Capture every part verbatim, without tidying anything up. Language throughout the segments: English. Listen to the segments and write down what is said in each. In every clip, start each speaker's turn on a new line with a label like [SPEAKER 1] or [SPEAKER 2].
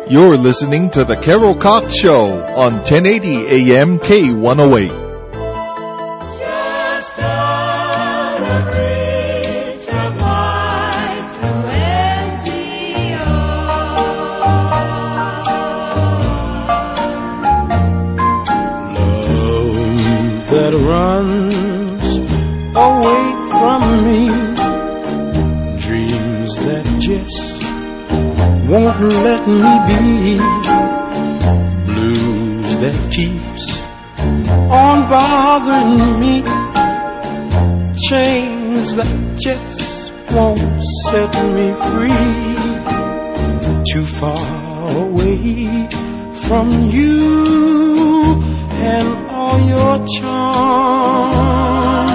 [SPEAKER 1] You're listening to The Carol Cox Show on ten eighty A M K one oh eight.
[SPEAKER 2] Just out of reach of life to empty
[SPEAKER 3] Love that runs away from me, dreams that just won't let me be, blues that keeps on bothering me, chains that just won't set me free, too far away from you and all your charms,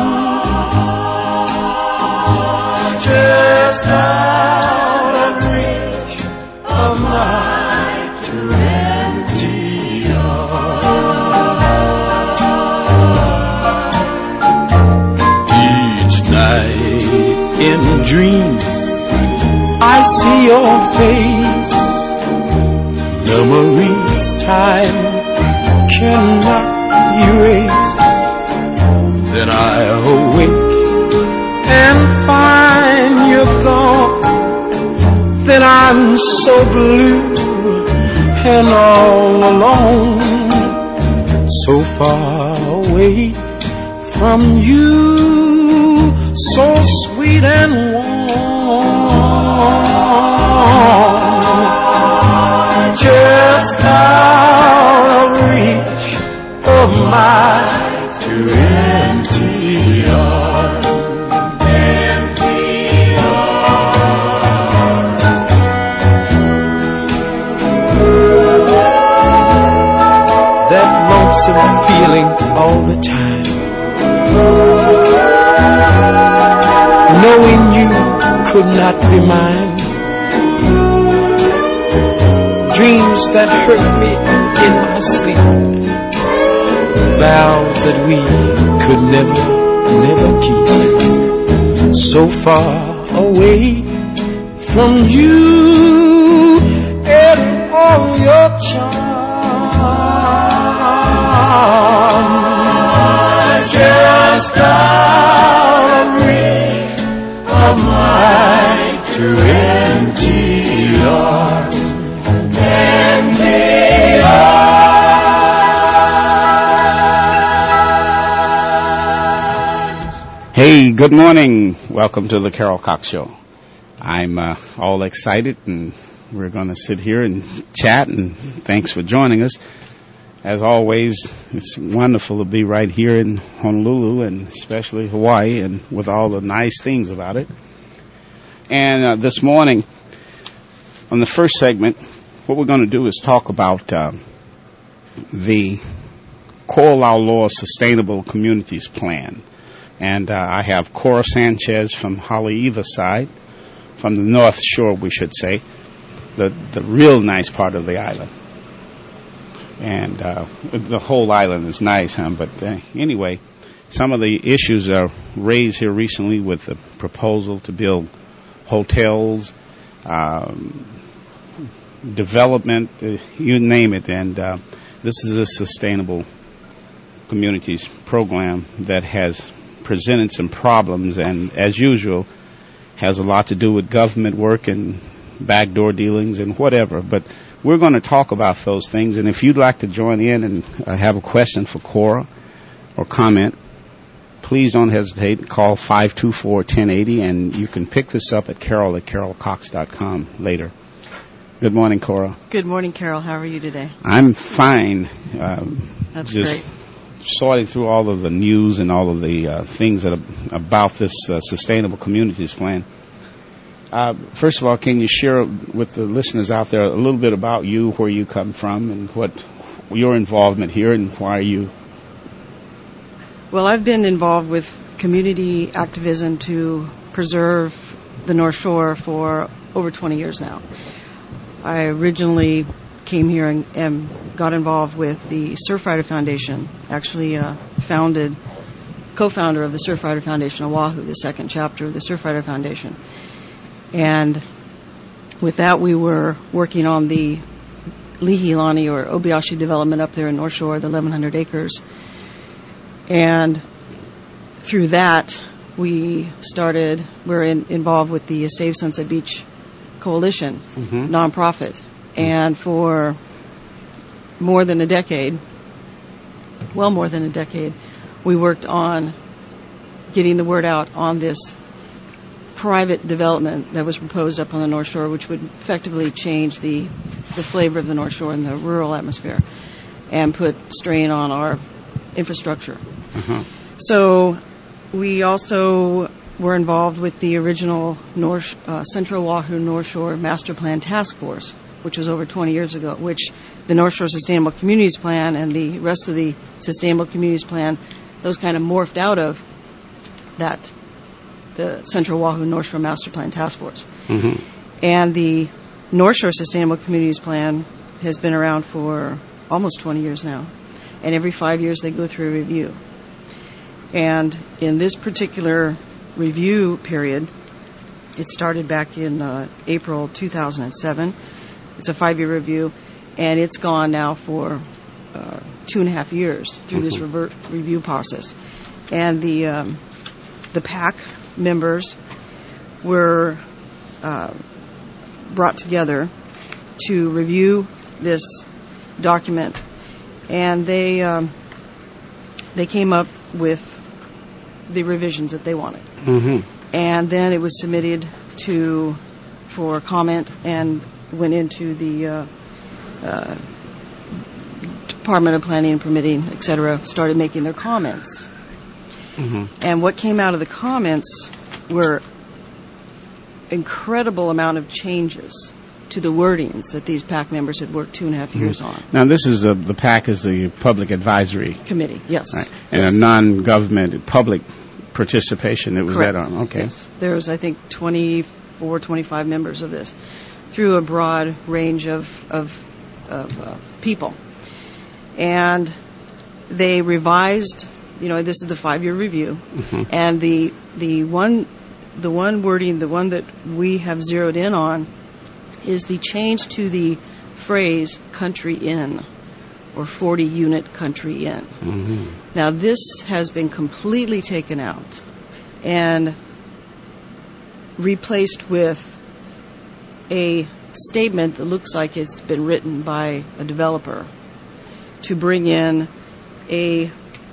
[SPEAKER 3] just out of reach of my to empty arms. Each night in dreams I see your face, memories time cannot erase. Then I awake and find you're gone. Then I'm so blue and all alone, so far away from you, so sweet and warm, just out of reach of my too empty arms. Lonesome feeling all the time, knowing you could not be mine, dreams that hurt me in my sleep, vows that we could never, never keep, so far away from you and all your charms. Just out of reach of my too empty arms, empty arms.
[SPEAKER 4] Hey, good morning. Welcome to the Carol Cox Show. I'm uh, all excited, and we're going to sit here and chat, and thanks for joining us. As always, it's wonderful to be right here in Honolulu, and especially Hawaii, and with all the nice things about it. And uh, this morning, on the first segment, what we're going to do is talk about uh, the Ko'olauloa Sustainable Communities Plan. And uh, I have Cora Sanchez from Haleiwa side, from the North Shore, we should say, the, the real nice part of the island. And uh, the whole island is nice, huh? But uh, anyway, some of the issues are raised here recently with the proposal to build hotels, um, development, uh, you name it. And uh, this is a sustainable communities program that has presented some problems, and as usual, has a lot to do with government work and backdoor dealings and whatever. But we're going to talk about those things, and if you'd like to join in and uh, have a question for Cora or comment, please don't hesitate. Call five two four, one oh eight oh, and you can pick this up at carol at carol cox dot com later. Good morning, Cora.
[SPEAKER 5] Good morning, Carol. How are you today?
[SPEAKER 4] I'm fine. Um,
[SPEAKER 5] That's
[SPEAKER 4] just
[SPEAKER 5] great.
[SPEAKER 4] Sorting through all of the news and all of the uh, things that are about this uh, Sustainable Communities Plan. Uh, first of all, can you share with the listeners out there a little bit about you, where you come from, and what your involvement here, and why you?
[SPEAKER 5] Well, I've been involved with community activism to preserve the North Shore for over twenty years now. I originally came here and, and got involved with the Surfrider Foundation, actually uh, founded, co-founder of the Surfrider Foundation Oahu, the second chapter of the Surfrider Foundation. And with that, we were working on the Lihilani or Obayashi development up there in North Shore, the eleven hundred acres. And through that, we started, we're in, involved with the Save Sunset Beach Coalition,
[SPEAKER 4] Mm-hmm.
[SPEAKER 5] nonprofit. And for more than a decade, well more than a decade, we worked on getting the word out on this private development that was proposed up on the North Shore, which would effectively change the, the flavor of the North Shore and the rural atmosphere and put strain on our infrastructure.
[SPEAKER 4] Uh-huh.
[SPEAKER 5] So we also were involved with the original North, uh, Central Oahu North Shore Master Plan Task Force, which was over twenty years ago, which the North Shore Sustainable Communities Plan and the rest of the Sustainable Communities Plan, those kind of morphed out of that, the Central Oahu North Shore Master Plan Task Force.
[SPEAKER 4] Mm-hmm.
[SPEAKER 5] And the North Shore Sustainable Communities Plan has been around for almost twenty years now. And every five years they go through a review. And in this particular review period, it started back in uh, April two thousand seven. It's a five-year review, and it's gone now for uh, two and a half years through this revert review process. And the um, the PAC members were uh, brought together to review this document, and they um, they came up with the revisions that they wanted.
[SPEAKER 4] Mm-hmm.
[SPEAKER 5] And then it was submitted to for comment and went into the uh, uh, Department of Planning and Permitting, et cetera, started making their comments.
[SPEAKER 4] Mm-hmm.
[SPEAKER 5] And what came out of the comments were incredible amount of changes to the wordings that these PAC members had worked two and a half years on.
[SPEAKER 4] Now, this is the, the PAC is the Public Advisory
[SPEAKER 5] Committee, yes.
[SPEAKER 4] Right. And
[SPEAKER 5] Yes.
[SPEAKER 4] a non-government public participation. It was
[SPEAKER 5] Correct.
[SPEAKER 4] that on. Okay.
[SPEAKER 5] Yes. There's, I think, twenty-four, twenty-five members of this through a broad range of, of, of uh, people. And they revised, you know, this is the five-year review,
[SPEAKER 4] Mm-hmm.
[SPEAKER 5] and the the one the one wording, the one that we have zeroed in on, is the change to the phrase "country in" or forty unit country in.
[SPEAKER 4] Mm-hmm.
[SPEAKER 5] Now, this has been completely taken out and replaced with a statement that looks like it's been written by a developer to bring in a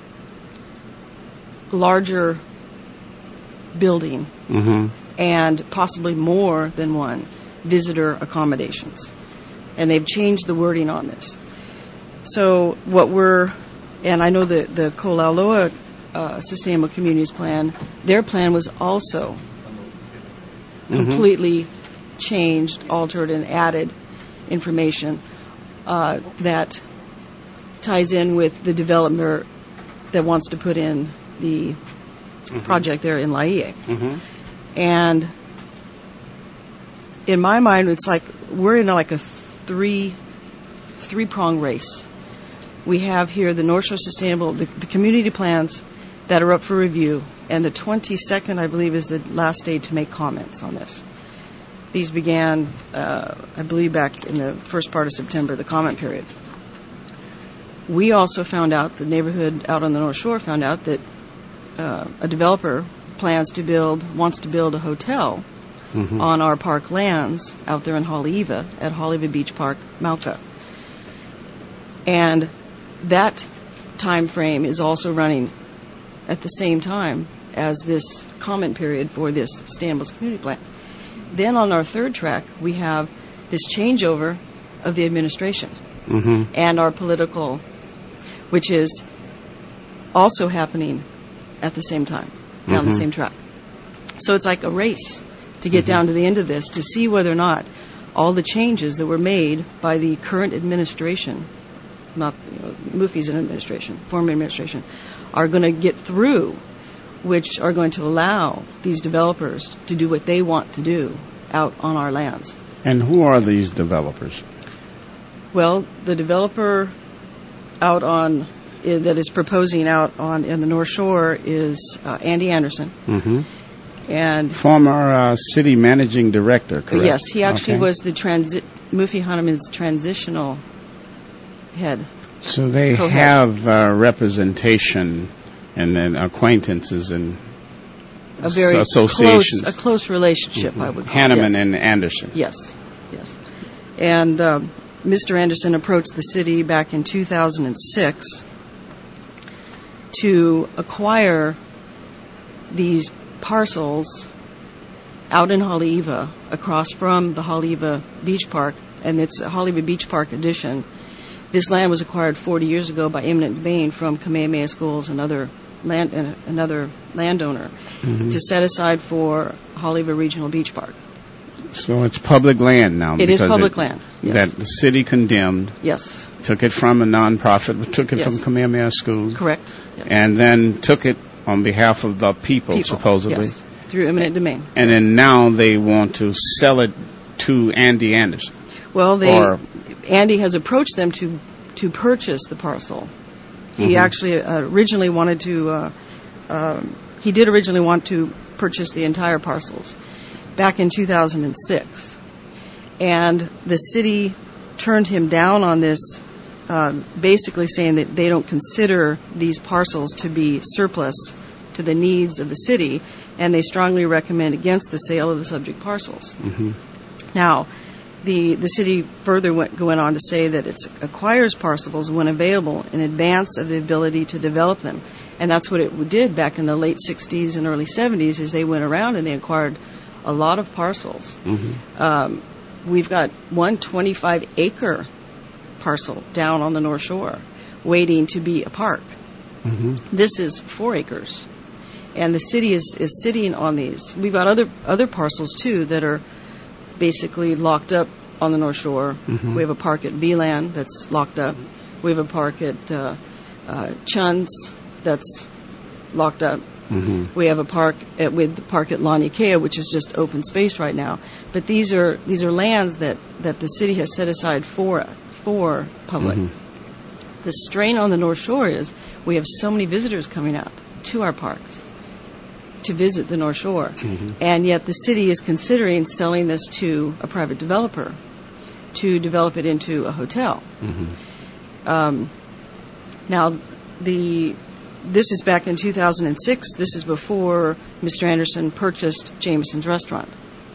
[SPEAKER 5] larger building
[SPEAKER 4] Mm-hmm.
[SPEAKER 5] and possibly more than one visitor accommodations. And they've changed the wording on this. So what we're, and I know that the Kolaloa uh, Sustainable Communities Plan, their plan was also completely changed, altered, and added information uh, that ties in with the developer that wants to put in the project there in Laie.
[SPEAKER 4] Mm-hmm.
[SPEAKER 5] And in my mind, it's like we're in like a three three prong race. We have here the North Shore Sustainable, the, the community plans that are up for review, and the twenty-second, I believe, is the last day to make comments on this. These began, uh, I believe, back in the first part of September, the comment period. We also found out, the neighborhood out on the North Shore found out that uh, a developer plans to build, wants to build a hotel
[SPEAKER 4] Mm-hmm.
[SPEAKER 5] on our park lands out there in Haleiwa at Haleiwa Beach Park, Mauka. And that time frame is also running at the same time as this comment period for this Stanbos Community Plan. Then on our third track, we have this changeover of the administration
[SPEAKER 4] Mm-hmm.
[SPEAKER 5] and our political, which is also happening at the same time, down
[SPEAKER 4] Mhm.
[SPEAKER 5] the same track. So it's like a race to get down to the end of this to see whether or not all the changes that were made by the current administration, not you know, Mufi's administration, former administration, are going to get through, which are going to allow these developers to do what they want to do out on our lands.
[SPEAKER 4] And who are these developers?
[SPEAKER 5] Well, the developer out on uh, that is proposing out on in the North Shore is uh, Andy Anderson,
[SPEAKER 4] Mm-hmm.
[SPEAKER 5] and
[SPEAKER 4] Former uh, city managing director, correct?
[SPEAKER 5] yes, he actually
[SPEAKER 4] Okay.
[SPEAKER 5] was the transi- Mufi Hanneman's transitional head.
[SPEAKER 4] So they
[SPEAKER 5] Co-head.
[SPEAKER 4] have uh, representation and then acquaintances and
[SPEAKER 5] A very
[SPEAKER 4] associations.
[SPEAKER 5] close, a close relationship, I would call it.
[SPEAKER 4] Hanneman
[SPEAKER 5] Yes.
[SPEAKER 4] and Anderson.
[SPEAKER 5] Yes, yes. And um, Mister Anderson approached the city back in two thousand six to acquire these parcels out in Haleiwa, across from the Haleiwa Beach Park, and it's a Haleiwa Beach Park addition. This land was acquired forty years ago by eminent domain from Kamehameha Schools and other land, uh, another landowner
[SPEAKER 4] Mhm.
[SPEAKER 5] to set aside for Haleiwa Regional Beach Park.
[SPEAKER 4] So it's public land now.
[SPEAKER 5] It is
[SPEAKER 4] because
[SPEAKER 5] public
[SPEAKER 4] it-
[SPEAKER 5] land, yes.
[SPEAKER 4] That the city condemned,
[SPEAKER 5] Yes,
[SPEAKER 4] took it from a nonprofit, took it
[SPEAKER 5] Yes.
[SPEAKER 4] from Kamehameha Schools,
[SPEAKER 5] correct. Yes.
[SPEAKER 4] and then took it on behalf of the people,
[SPEAKER 5] People,
[SPEAKER 4] supposedly.
[SPEAKER 5] yes, through eminent domain.
[SPEAKER 4] And then now they want to sell it to Andy Anderson.
[SPEAKER 5] Well, they
[SPEAKER 4] Or-
[SPEAKER 5] Andy has approached them to to purchase the parcel. He
[SPEAKER 4] Mhm.
[SPEAKER 5] actually uh, originally wanted to. Uh, um, he did originally want to purchase the entire parcels back in two thousand six, and the city turned him down on this, uh, basically saying that they don't consider these parcels to be surplus to the needs of the city, and they strongly recommend against the sale of the subject parcels.
[SPEAKER 4] Mm-hmm.
[SPEAKER 5] Now, the the city further went going on to say that it acquires parcels when available in advance of the ability to develop them, and that's what it did back in the late sixties and early seventies. Is they went around and they acquired a lot of parcels.
[SPEAKER 4] Mm-hmm.
[SPEAKER 5] Um, we've got one twenty-five acre parcel down on the North Shore, waiting to be a park.
[SPEAKER 4] Mm-hmm.
[SPEAKER 5] This is four acres, and the city is, is sitting on these. We've got other other parcels too that are basically locked up on the North Shore.
[SPEAKER 4] Mhm.
[SPEAKER 5] We have a park at V-Land that's locked up. We have a park at uh, uh, Chun's that's locked up.
[SPEAKER 4] Mm-hmm.
[SPEAKER 5] We have a park at, with the park at Laniakea, which is just open space right now. But these are these are lands that, that the city has set aside for for public.
[SPEAKER 4] Mm-hmm.
[SPEAKER 5] The strain on the North Shore is we have so many visitors coming out to our parks to visit the North Shore,
[SPEAKER 4] Mhm.
[SPEAKER 5] and yet the city is considering selling this to a private developer to develop it into a hotel.
[SPEAKER 4] Mm-hmm.
[SPEAKER 5] Um, now, the this is back in two thousand six. This is before Mister Anderson purchased Jameson's restaurant.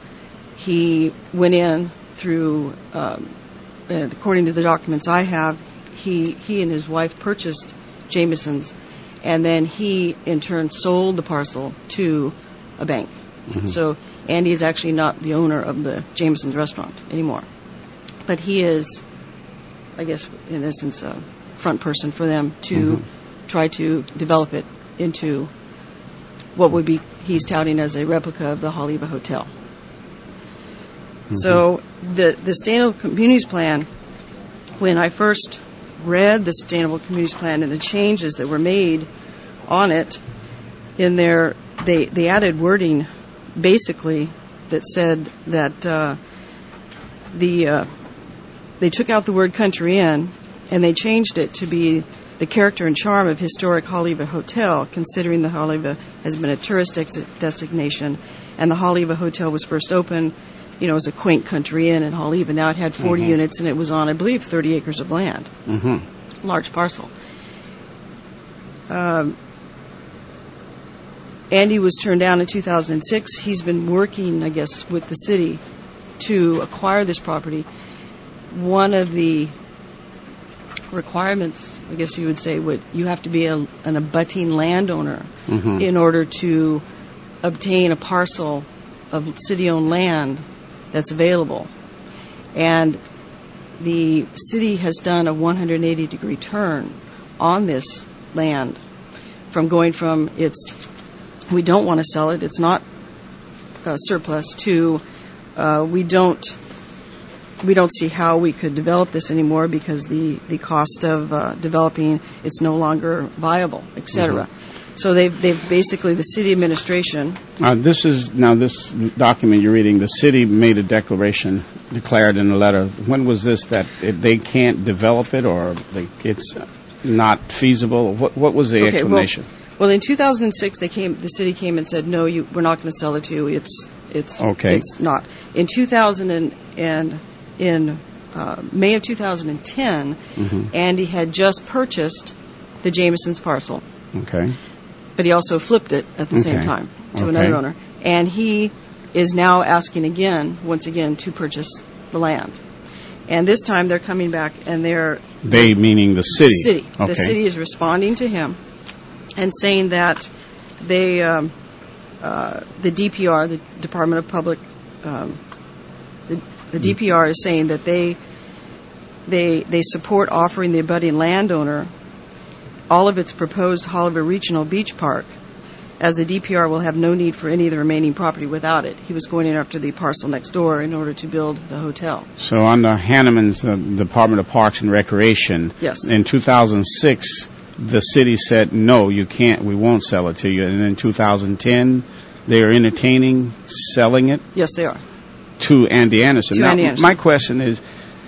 [SPEAKER 5] He went in through, um, and according to the documents I have, he he and his wife purchased Jameson's, and then he in turn sold the parcel to a bank.
[SPEAKER 4] Mhm.
[SPEAKER 5] So Andy is actually not the owner of the Jameson's restaurant anymore, but he is, I guess, in essence, a front person for them to
[SPEAKER 4] Mhm.
[SPEAKER 5] try to develop it into what would be he's touting as a replica of the Haleiwa Hotel. So the the Sustainable Communities Plan, when I first read the Sustainable Communities Plan and the changes that were made on it, in there they they added wording basically that said that uh, the uh, they took out the word country inn and they changed it to be the character and charm of historic Haleiwa Hotel, considering the Haleiwa has been a tourist ex- destination, and the Haleiwa Hotel was first opened, you know, as a quaint country inn in Haleiwa. Now it had forty
[SPEAKER 4] Mhm.
[SPEAKER 5] units and it was on, I believe, thirty acres of land,
[SPEAKER 4] Mm-hmm.
[SPEAKER 5] large parcel. Um, Andy was turned down in two thousand six. He's been working, I guess, with the city to acquire this property. One of the requirements, I guess you would say, would you have to be a, an abutting landowner
[SPEAKER 4] Mm-hmm.
[SPEAKER 5] in order to obtain a parcel of city-owned land that's available. And the city has done a one hundred eighty degree turn on this land, from going from its we don't want to sell it, it's not uh, surplus, to uh, we don't we don't see how we could develop this anymore because the, the cost of uh, developing it's no longer viable, et cetera. So they've they've basically the city administration.
[SPEAKER 4] Uh, this is now this document you're reading. The city made a declaration, declared in a letter. When was this that it, they can't develop it, or they, it's not feasible? What what was the
[SPEAKER 5] Okay,
[SPEAKER 4] explanation?
[SPEAKER 5] Well, well, in two thousand six, they came. The city came and said, "No, you, we're not going to sell it to you. It's it's
[SPEAKER 4] Okay.
[SPEAKER 5] It's not." In two thousand and, and in uh, May of two thousand ten,
[SPEAKER 4] Mm-hmm.
[SPEAKER 5] Andy had just purchased the Jameson's parcel,
[SPEAKER 4] Okay.
[SPEAKER 5] but he also flipped it at the same
[SPEAKER 4] Okay.
[SPEAKER 5] time to
[SPEAKER 4] Okay.
[SPEAKER 5] another owner. And he is now asking again, once again, to purchase the land. And this time they're coming back and they're
[SPEAKER 4] They meaning the city.
[SPEAKER 5] city.
[SPEAKER 4] Okay.
[SPEAKER 5] The city is responding to him and saying that they, um, uh, the D P R, the Department of Public, um, the, the D P R is saying that they they they support offering the abutting landowner all of its proposed Holliver Regional Beach Park, as the D P R will have no need for any of the remaining property without it. He was going in after the parcel next door in order to build the hotel.
[SPEAKER 4] So under Hanneman's uh, Department of Parks and Recreation,
[SPEAKER 5] Yes.
[SPEAKER 4] in two thousand six, the city said, no, you can't, we won't sell it to you. And in two thousand ten, they are entertaining selling it
[SPEAKER 5] Yes, they are.
[SPEAKER 4] to Andy Anderson.
[SPEAKER 5] To
[SPEAKER 4] now,
[SPEAKER 5] Andy Anderson.
[SPEAKER 4] my question is,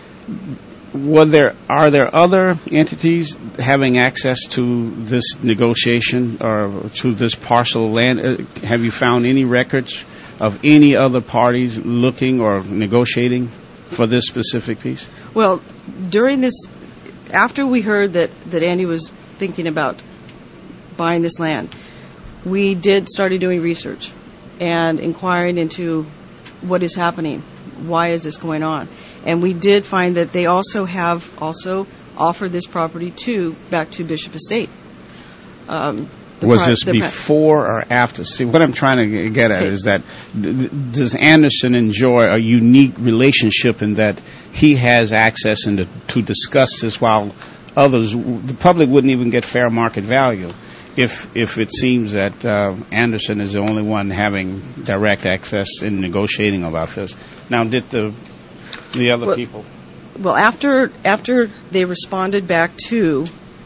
[SPEAKER 4] were there are there other entities having access to this negotiation or to this parcel of land? Uh, have you found any records of any other parties looking or negotiating for this specific piece?
[SPEAKER 5] Well, during this, after we heard that, that Andy was thinking about buying this land, we did started doing research and inquiring into what is happening, why is this going on. And we did find that they also have also offered this property to back to Bishop Estate. Um, the
[SPEAKER 4] Was
[SPEAKER 5] pri-
[SPEAKER 4] this
[SPEAKER 5] the pri-
[SPEAKER 4] before or after? See, what I'm trying to get at
[SPEAKER 5] Okay.
[SPEAKER 4] is that th- th- does Anderson enjoy a unique relationship in that he has access into, to discuss this while others, the public wouldn't even get fair market value if if it seems that uh, Anderson is the only one having direct access in negotiating about this. Now, did the the other
[SPEAKER 5] Well,
[SPEAKER 4] people?
[SPEAKER 5] Well, after after they responded back to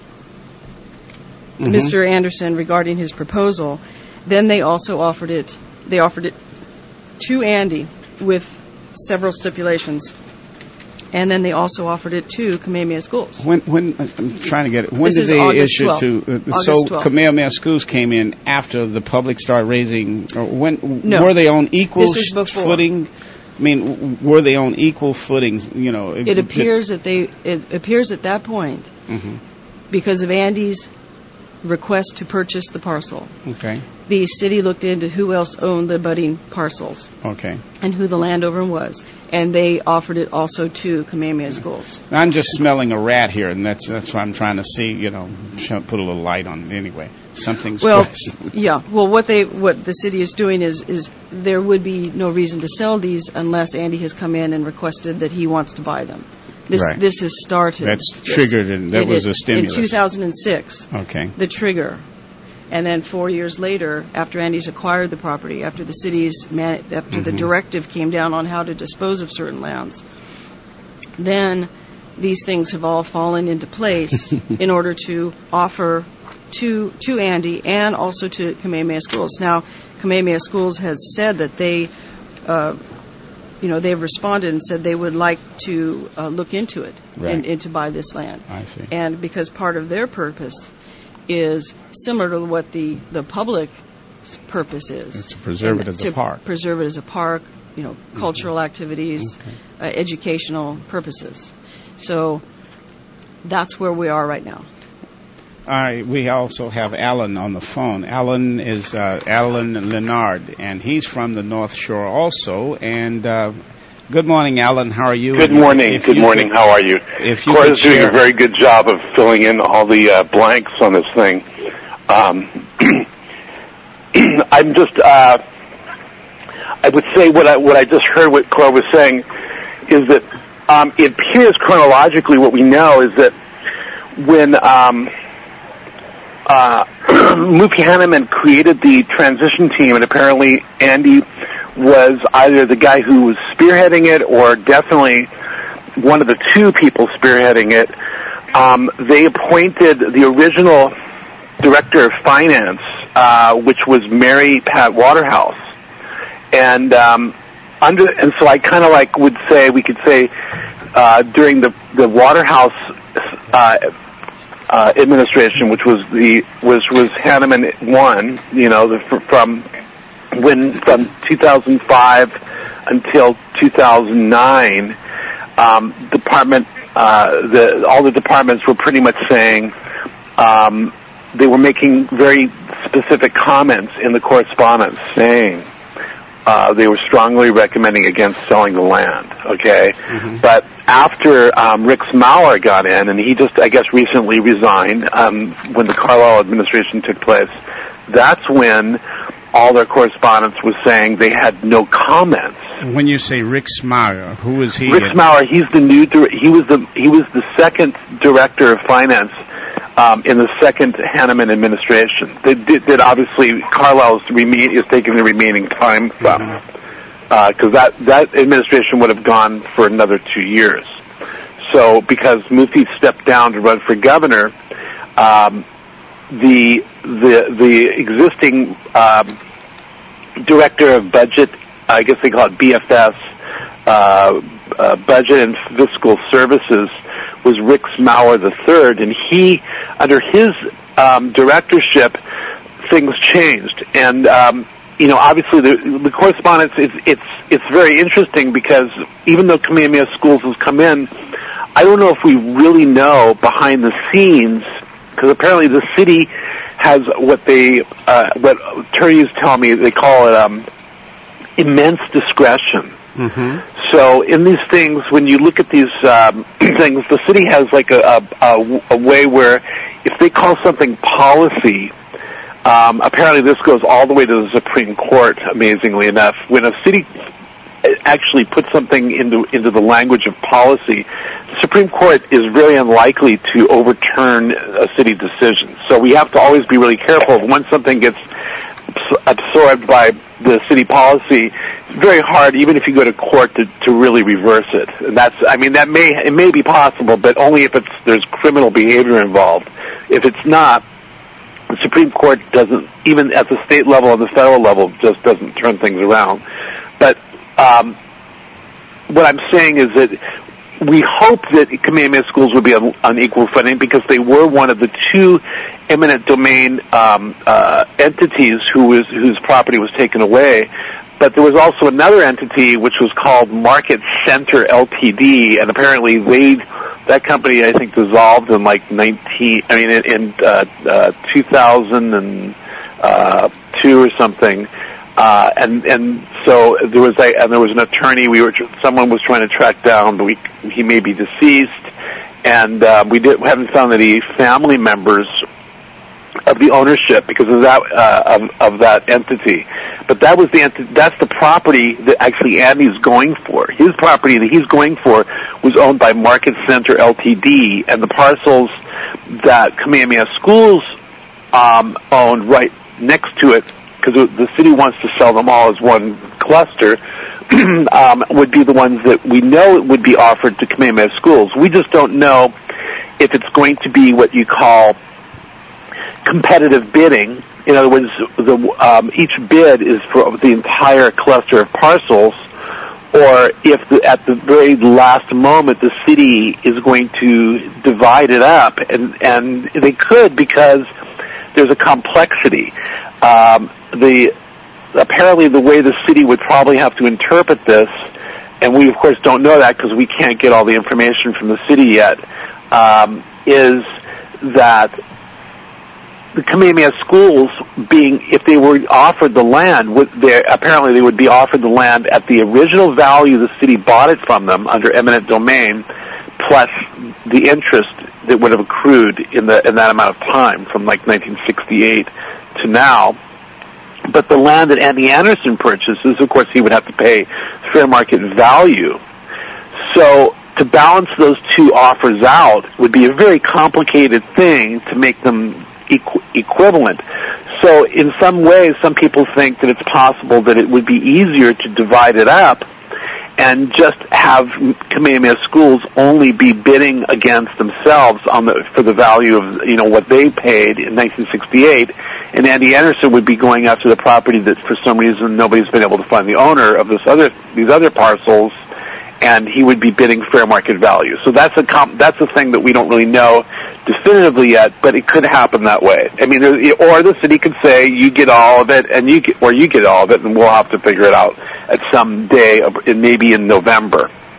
[SPEAKER 4] Mhm.
[SPEAKER 5] Mister Anderson regarding his proposal, then they also offered it. They offered it to Andy with several stipulations, and then they also offered it to Kamehameha Schools.
[SPEAKER 4] When, when I'm trying to get it. When
[SPEAKER 5] This
[SPEAKER 4] did
[SPEAKER 5] is
[SPEAKER 4] they
[SPEAKER 5] August
[SPEAKER 4] issue
[SPEAKER 5] twelfth.
[SPEAKER 4] to? Uh,
[SPEAKER 5] August
[SPEAKER 4] so
[SPEAKER 5] twelfth.
[SPEAKER 4] Kamehameha Schools came in after the public started raising. Or when
[SPEAKER 5] No.
[SPEAKER 4] were they on equal
[SPEAKER 5] This was before.
[SPEAKER 4] footing? I mean, w- were they on equal footings? You know,
[SPEAKER 5] It appears that they. It appears at that point,
[SPEAKER 4] Mhm.
[SPEAKER 5] because of Andy's request to purchase the parcel,
[SPEAKER 4] Okay.
[SPEAKER 5] the city looked into who else owned the budding parcels
[SPEAKER 4] Okay.
[SPEAKER 5] and who the landowner was, and they offered it also to Kamehameha Schools.
[SPEAKER 4] I'm just smelling a rat here, and that's that's what I'm trying to see. You know, sh- put a little light on it anyway. Something's
[SPEAKER 5] Well,
[SPEAKER 4] questionable.
[SPEAKER 5] yeah. Well, what they what the city is doing is is there would be no reason to sell these unless Andy has come in and requested that he wants to buy them. This
[SPEAKER 4] Right.
[SPEAKER 5] this has started.
[SPEAKER 4] That's
[SPEAKER 5] Yes.
[SPEAKER 4] triggered, and that
[SPEAKER 5] It
[SPEAKER 4] was
[SPEAKER 5] is.
[SPEAKER 4] a stimulus.
[SPEAKER 5] In two thousand six.
[SPEAKER 4] Okay.
[SPEAKER 5] The trigger. And then four years later, after Andy's acquired the property, after the city's man, after the
[SPEAKER 4] Mhm.
[SPEAKER 5] directive came down on how to dispose of certain lands, then these things have all fallen into place in order to offer to to Andy and also to Kamehameha Schools. Now, Kamehameha Schools has said that they, uh, you know, they've responded and said they would like to uh, look into it
[SPEAKER 4] Right.
[SPEAKER 5] and, and to buy this land.
[SPEAKER 4] I see.
[SPEAKER 5] And because part of their purpose is similar to what the, the public purpose is.
[SPEAKER 4] It's to preserve it as a
[SPEAKER 5] to
[SPEAKER 4] park.
[SPEAKER 5] preserve it as a park, you know, cultural activities, uh, educational purposes. So that's where we are right now.
[SPEAKER 4] All right, we also have Alan on the phone. Alan is uh, Alan Leonard, and he's from the North Shore also. And uh, good morning, Alan. How are you?
[SPEAKER 6] Good morning.
[SPEAKER 4] If
[SPEAKER 6] Good
[SPEAKER 4] you
[SPEAKER 6] morning.
[SPEAKER 4] could-
[SPEAKER 6] How are you?
[SPEAKER 4] If you
[SPEAKER 6] Cora's
[SPEAKER 4] could
[SPEAKER 6] doing
[SPEAKER 4] share-
[SPEAKER 6] a very good job of filling in all the uh, blanks on this thing. Um, I'm just. Uh, I would say what I what I just heard what Cora was saying is that um, it appears chronologically what we know is that when um, uh, Mufi Hanneman created the transition team, and apparently Andy was either the guy who was spearheading it or definitely one of the two people spearheading it. Um, they appointed the original director of finance, uh, which was Mary Pat Waterhouse. And um, under, and so I kind of like would say we could say uh, during the the Waterhouse uh, uh, administration, which was the was was Hanneman one, you know, the, from when from two thousand five until two thousand nine, um, department, uh, the all the departments were pretty much saying um, they were making very specific comments in the correspondence, saying uh, they were strongly recommending against selling the land. Okay, mm-hmm. But after um, Rick Smauer got in, and he just, I guess, recently resigned um, when the Carlisle administration took place. That's when all their correspondence was saying they had no comments.
[SPEAKER 4] When you say Rick Smauer, who is he?
[SPEAKER 6] Rick Smauer, he's the new. He was the he was the second director of finance um, in the second Hanneman administration. That, that obviously Carlisle's remain, is taking the remaining time from, because mm-hmm. uh, that that administration would have gone for another two years. So because Mufti stepped down to run for governor, um, the the the existing um, director of budget, I guess they call it B F S, uh, uh, Budget and Fiscal Services, was Rick Smauer the third, and he, under his um, directorship, things changed. And um, you know, obviously, the, the correspondence is it's it's very interesting because even though Kamehameha Schools has come in, I don't know if we really know behind the scenes, because apparently the city has what they uh, what attorneys tell me they call it um, immense discretion. Mm-hmm. So in these things, when you look at these um, things, the city has like a, a, a way where if they call something policy, um, apparently this goes all the way to the Supreme Court, amazingly enough. When a city actually puts something into into the language of policy, the Supreme Court is very unlikely to overturn a city decision. So we have to always be really careful. When something gets absorbed by the city policy, it's very hard, even if you go to court, to, to really reverse it. And that's, I mean, that may it may be possible, but only if it's there's criminal behavior involved. If it's not, the Supreme Court doesn't, even at the state level and the federal level, just doesn't turn things around. But um, what I'm saying is that we hope that Kamehameha Schools would be on, on equal footing because they were one of the two eminent domain um, uh, entities who was, whose property was taken away. But there was also another entity which was called Market Center L T D, and apparently they, that company I think dissolved in like nineteen, I mean in, in uh, uh, two thousand two or something. Uh, and, and so there was a, and there was an attorney we were, someone was trying to track down, but we, he may be deceased. And, uh, we did, we haven't found any family members of the ownership because of that, uh, of, of that entity. But that was the, enti- that's the property that actually Andy's going for. His property that he's going for was owned by Market Center L T D, and the parcels that Kamehameha Schools, um, owned right next to it, because the city wants to sell them all as one cluster, um, would be the ones that we know would be offered to Kamehameha Schools. We just don't know if it's going to be what you call competitive bidding. In other words, the, um, each bid is for the entire cluster of parcels, or if the, at the very last moment the city is going to divide it up, and, and they could because there's a complexity. Um, the apparently the way the city would probably have to interpret this, and we of course don't know that because we can't get all the information from the city yet, um, is that the Kamehameha Schools, being, if they were offered the land, would they, apparently they would be offered the land at the original value the city bought it from them under eminent domain, plus the interest that would have accrued in the in that amount of time from like nineteen sixty-eight to now. But the land that Andy Anderson purchases, of course, he would have to pay fair market value. So to balance those two offers out would be a very complicated thing to make them equ- equivalent. So in some ways, some people think that it's possible that it would be easier to divide it up and just have Kamehameha Schools only be bidding against themselves on the, for the value of, you know, what they paid in nineteen sixty-eight, and Andy Anderson would be going after the property that for some reason nobody's been able to find the owner of this other, these other parcels, and he would be bidding fair market value. So that's a comp, that's a thing that we don't really know definitively yet, but it could happen that way. I mean, or the city could say, you get all of it, and you get, or you get all of it, and we'll have to figure it out at some day, maybe in November.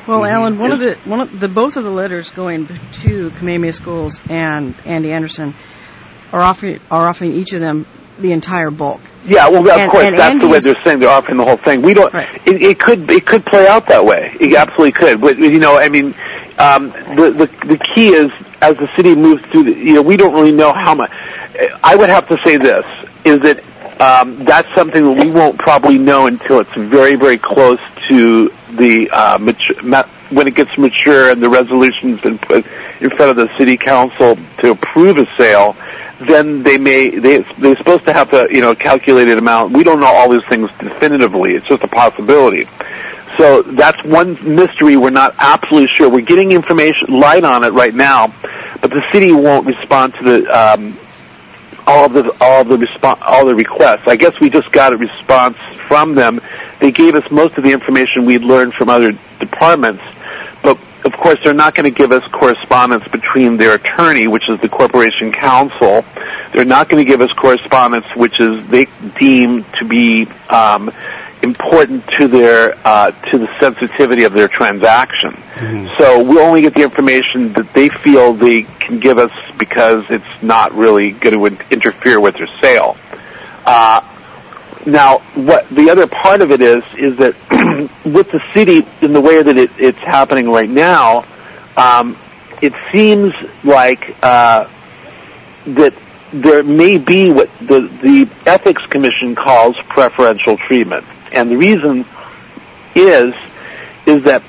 [SPEAKER 5] Well, Alan, one of the one of the both of the letters going to Kamehameha Schools and Andy Anderson are offering are offering each of them the entire bulk.
[SPEAKER 6] Yeah, well, of
[SPEAKER 5] and,
[SPEAKER 6] course,
[SPEAKER 5] and
[SPEAKER 6] that's
[SPEAKER 5] Andy's,
[SPEAKER 6] the way they're saying they're offering the whole thing. We don't.
[SPEAKER 5] Right.
[SPEAKER 6] It, it could it could play out that way. It absolutely could. But you know, I mean, um, the the the key is as the city moves through. The, you know, we don't really know how much. I would have to say this is that um, that's something that we won't probably know until it's very very close to the uh, mature, when it gets mature and the resolution's been put in front of the city council to approve a sale. Then they may they they're supposed to have a you know calculated amount. We don't know all these things definitively. It's just a possibility. So that's one mystery. We're not absolutely sure. We're getting information light on it right now, but the city won't respond to the um, all of the all of the respo- all the requests. I guess we just got a response from them. They gave us most of the information we'd learned from other departments, but of course, they're not going to give us correspondence between their attorney, which is the corporation counsel. They're not going to give us correspondence which is they deem to be um, important to their uh, to the sensitivity of their transaction. Mm-hmm. So we'll only get the information that they feel they can give us because it's not really going to interfere with their sale. Uh, Now, what the other part of it is, is that with the city in the way that it, it's happening right now, um, it seems like uh, that there may be what the, the Ethics Commission calls preferential treatment. And the reason is, is that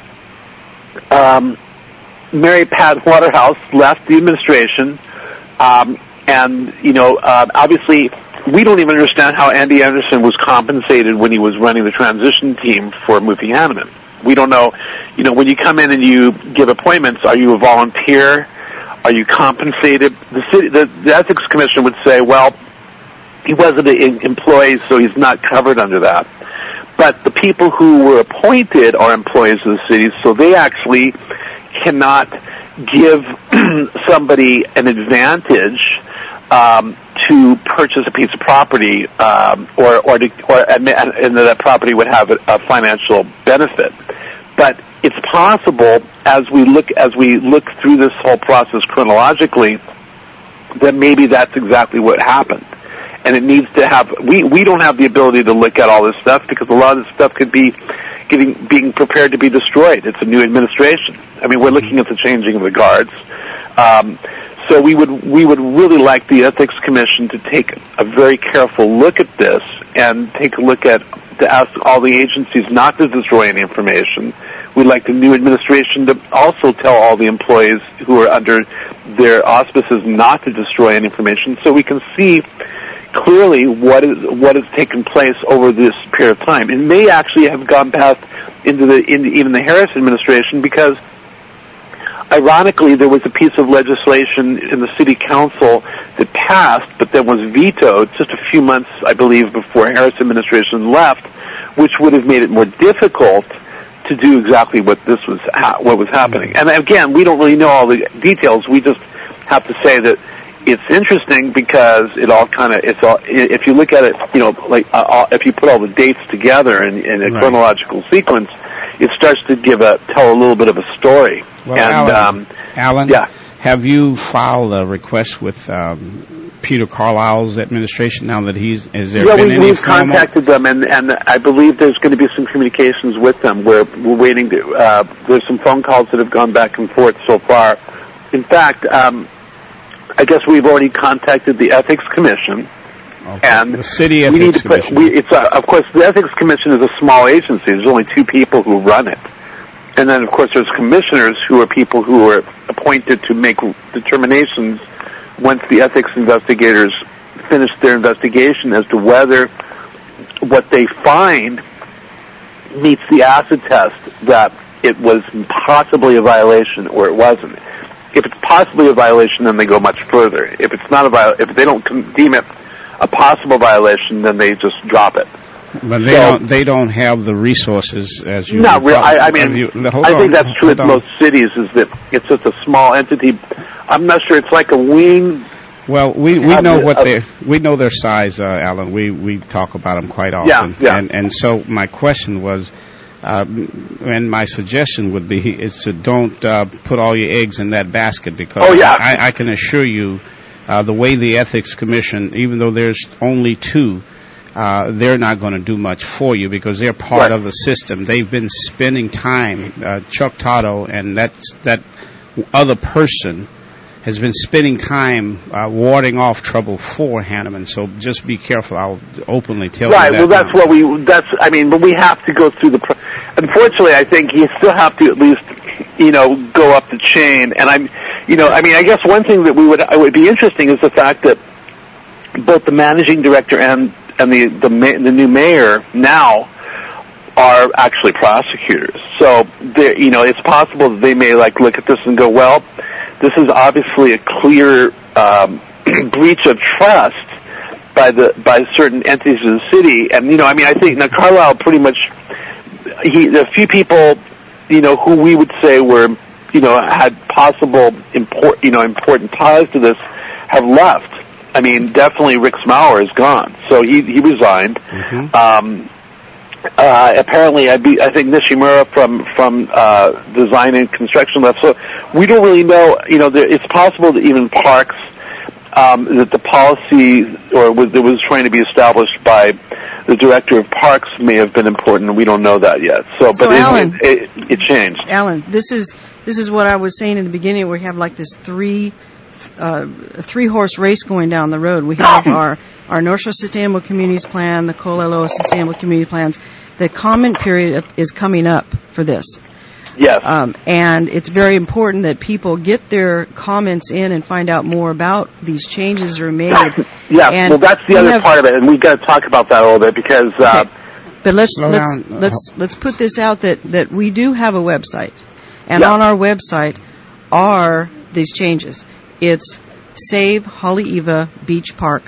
[SPEAKER 6] um, Mary Pat Waterhouse left the administration, um, and, you know, uh, obviously, we don't even understand how Andy Anderson was compensated when he was running the transition team for Mufi Hanneman. We don't know, you know, when you come in and you give appointments, are you a volunteer? Are you compensated? The city, the, the Ethics Commission would say, well, he wasn't an employee, so he's not covered under that. But the people who were appointed are employees of the city, so they actually cannot give somebody an advantage um, to purchase a piece of property, um, or or, to, or and, and that property would have a, a financial benefit. But it's possible, as we look as we look through this whole process chronologically, that maybe that's exactly what happened, and it needs to have. We we don't have the ability to look at all this stuff because a lot of this stuff could be getting being prepared to be destroyed. It's a new administration. I mean, we're looking at the changing of the guards. Um, So we would we would really like the Ethics Commission to take a very careful look at this and take a look at to ask all the agencies not to destroy any information. We'd like the new administration to also tell all the employees who are under their auspices not to destroy any information, so we can see clearly what is what has taken place over this period of time. It may actually have gone past into the into even the Harris administration because, ironically, there was a piece of legislation in the city council that passed, but then was vetoed just a few months, I believe, before Harris administration left, which would have made it more difficult to do exactly what this was ha- what was happening. And again, we don't really know all the details. We just have to say that it's interesting because it all kind of it's all. If you look at it, you know, like uh, all, if you put all the dates together in, in a right. chronological sequence, it starts to give a tell a little bit of a story.
[SPEAKER 4] Well,
[SPEAKER 6] and,
[SPEAKER 4] Alan,
[SPEAKER 6] um,
[SPEAKER 4] Alan,
[SPEAKER 6] yeah.
[SPEAKER 4] have you filed a request with um, Peter Carlisle's administration now that he's is there
[SPEAKER 6] yeah,
[SPEAKER 4] been
[SPEAKER 6] we,
[SPEAKER 4] any
[SPEAKER 6] we've
[SPEAKER 4] formal...
[SPEAKER 6] contacted them, and, and I believe there's going to be some communications with them. We're we're waiting to. Uh, there's some phone calls that have gone back and forth so far. In fact, um, I guess we've already contacted the Ethics Commission.
[SPEAKER 4] Okay.
[SPEAKER 6] And
[SPEAKER 4] the city
[SPEAKER 6] we need
[SPEAKER 4] ethics
[SPEAKER 6] to put,
[SPEAKER 4] commission.
[SPEAKER 6] we, it's a, of course, the Ethics Commission is a small agency. There's only two people who run it. And then, of course, there's commissioners who are people who are appointed to make determinations once the ethics investigators finish their investigation as to whether what they find meets the acid test that it was possibly a violation or it wasn't. If it's possibly a violation, then they go much further. If it's not a viol- if they don't deem it a possible violation, then they just drop it.
[SPEAKER 4] But they
[SPEAKER 6] so,
[SPEAKER 4] don't. They don't have the resources as you.
[SPEAKER 6] Not really. I, I mean,
[SPEAKER 4] you,
[SPEAKER 6] I think
[SPEAKER 4] on,
[SPEAKER 6] that's true with most cities. Is that it's just a small entity. I'm not sure. It's like a wing.
[SPEAKER 4] Well, we, we know
[SPEAKER 6] the,
[SPEAKER 4] what
[SPEAKER 6] uh,
[SPEAKER 4] they we know their size, uh, Alan. We we talk about them quite often.
[SPEAKER 6] Yeah, yeah.
[SPEAKER 4] And and so my question was, Um, and my suggestion would be is to don't uh, put all your eggs in that basket, because
[SPEAKER 6] Oh, yeah.
[SPEAKER 4] I, I can assure you uh, the way the Ethics Commission, even though there's only two, uh, they're not going to do much for you because they're part
[SPEAKER 6] Right.
[SPEAKER 4] of the system. They've been spending time, uh, Chuck Totto and that's, that other person has been spending time uh, warding off trouble for Hanneman. So just be careful. I'll openly tell
[SPEAKER 6] Right.
[SPEAKER 4] you that.
[SPEAKER 6] Well, that's
[SPEAKER 4] now.
[SPEAKER 6] what we. That's. I mean, but we have to go through the. Pro- Unfortunately, I think you still have to at least, you know, go up the chain. And I'm, you know, I mean, I guess one thing that we would would be interesting is the fact that both the managing director and and the the ma- the new mayor now are actually prosecutors. So, they- you know, it's possible that they may like look at this and go, well, this is obviously a clear um, breach of trust by the by certain entities of the city. And you know, I mean, I think now Carlisle pretty much he a few people, you know, who we would say were, you know, had possible import, you know, important ties to this, have left. I mean, definitely Rick Smauer is gone, so he he resigned.
[SPEAKER 4] Mm-hmm.
[SPEAKER 6] Um, Uh, apparently, I, be, I think Nishimura from from uh, design and construction left. So we don't really know. You know, there, it's possible that even Parks, um, that the policy or was, that was trying to be established by the director of Parks may have been important. We don't know that yet. So,
[SPEAKER 5] So,
[SPEAKER 6] but it,
[SPEAKER 5] Alan-
[SPEAKER 6] it, it changed.
[SPEAKER 5] Alan, this is this is what I was saying in the beginning. We have like this three uh, three horse race going down the road. We have our our North Shore Sustainable Communities Plan, the Kolelo Sustainable Community Plans. The comment period is coming up for this.
[SPEAKER 6] Yes.
[SPEAKER 5] Um, and it's very important that people get their comments in and find out more about these changes that are made.
[SPEAKER 6] yeah.
[SPEAKER 5] And
[SPEAKER 6] Well, that's the
[SPEAKER 5] we
[SPEAKER 6] other
[SPEAKER 5] have-
[SPEAKER 6] part of it, and we've got to talk about that a little bit because. Uh,
[SPEAKER 5] Okay. But let's
[SPEAKER 4] Slow
[SPEAKER 5] let's
[SPEAKER 4] down.
[SPEAKER 5] let's let's put this out that, that we do have a website, and
[SPEAKER 6] Yeah.
[SPEAKER 5] on our website are these changes. It's Save Haleiwa Beach Park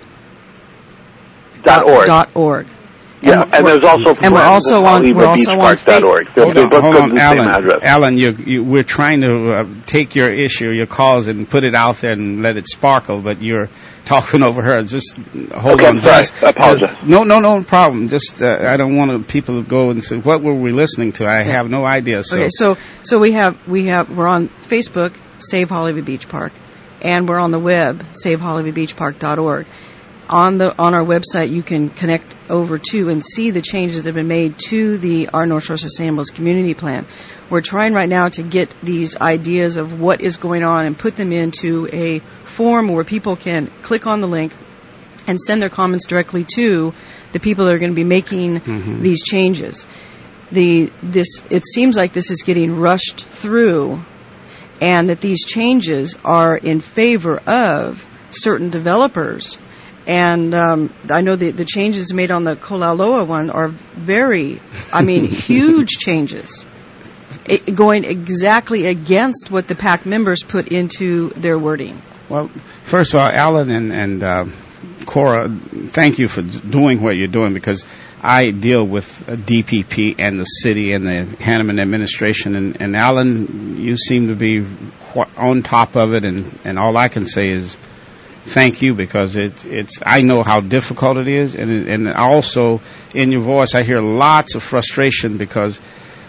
[SPEAKER 6] dot org.
[SPEAKER 5] dot org.
[SPEAKER 6] Yeah,
[SPEAKER 5] And
[SPEAKER 6] and
[SPEAKER 5] we're-
[SPEAKER 6] there's also
[SPEAKER 5] and we're also on we're also on
[SPEAKER 6] dot org. They
[SPEAKER 4] Hold
[SPEAKER 6] they
[SPEAKER 4] on,
[SPEAKER 6] both
[SPEAKER 4] hold
[SPEAKER 6] go to
[SPEAKER 4] on,
[SPEAKER 6] the
[SPEAKER 4] Alan.
[SPEAKER 6] same address.
[SPEAKER 4] Alan, you, you, we're trying to uh, take your issue, your cause, and put it out there and let it sparkle, but you're talking over her. Just hold
[SPEAKER 6] Okay,
[SPEAKER 4] on.
[SPEAKER 6] I'm sorry.
[SPEAKER 4] Just,
[SPEAKER 6] I apologize.
[SPEAKER 4] uh, no, no, no problem. Just uh, I don't want people to go and say, "What were we listening to?" I have no idea. So,
[SPEAKER 5] Okay, so so we have we have we're on Facebook, Save Haleiwa Beach Park, and we're on the web, save haleiwa beach park dot org. On the on our website, you can connect over to and see the changes that have been made to the our North Shore Sustainable Community Plan. We're trying right now to get these ideas of what is going on and put them into a form where people can click on the link and send their comments directly to the people that are going to be making
[SPEAKER 4] Mhm.
[SPEAKER 5] these changes. The this it seems like this is getting rushed through, and that these changes are in favor of certain developers. And um, I know the the changes made on the Kolaloa one are very, I mean, huge changes, it, going exactly against what the PAC members put into their wording.
[SPEAKER 4] well, first of all, Alan and and uh, Cora, thank you for d- doing what you're doing, because I deal with uh, D P P and the city and the Hanneman administration, and, and Alan, you seem to be qu- on top of it, and, and all I can say is thank you, because it's it's I know how difficult it is, and and also in your voice I hear lots of frustration, because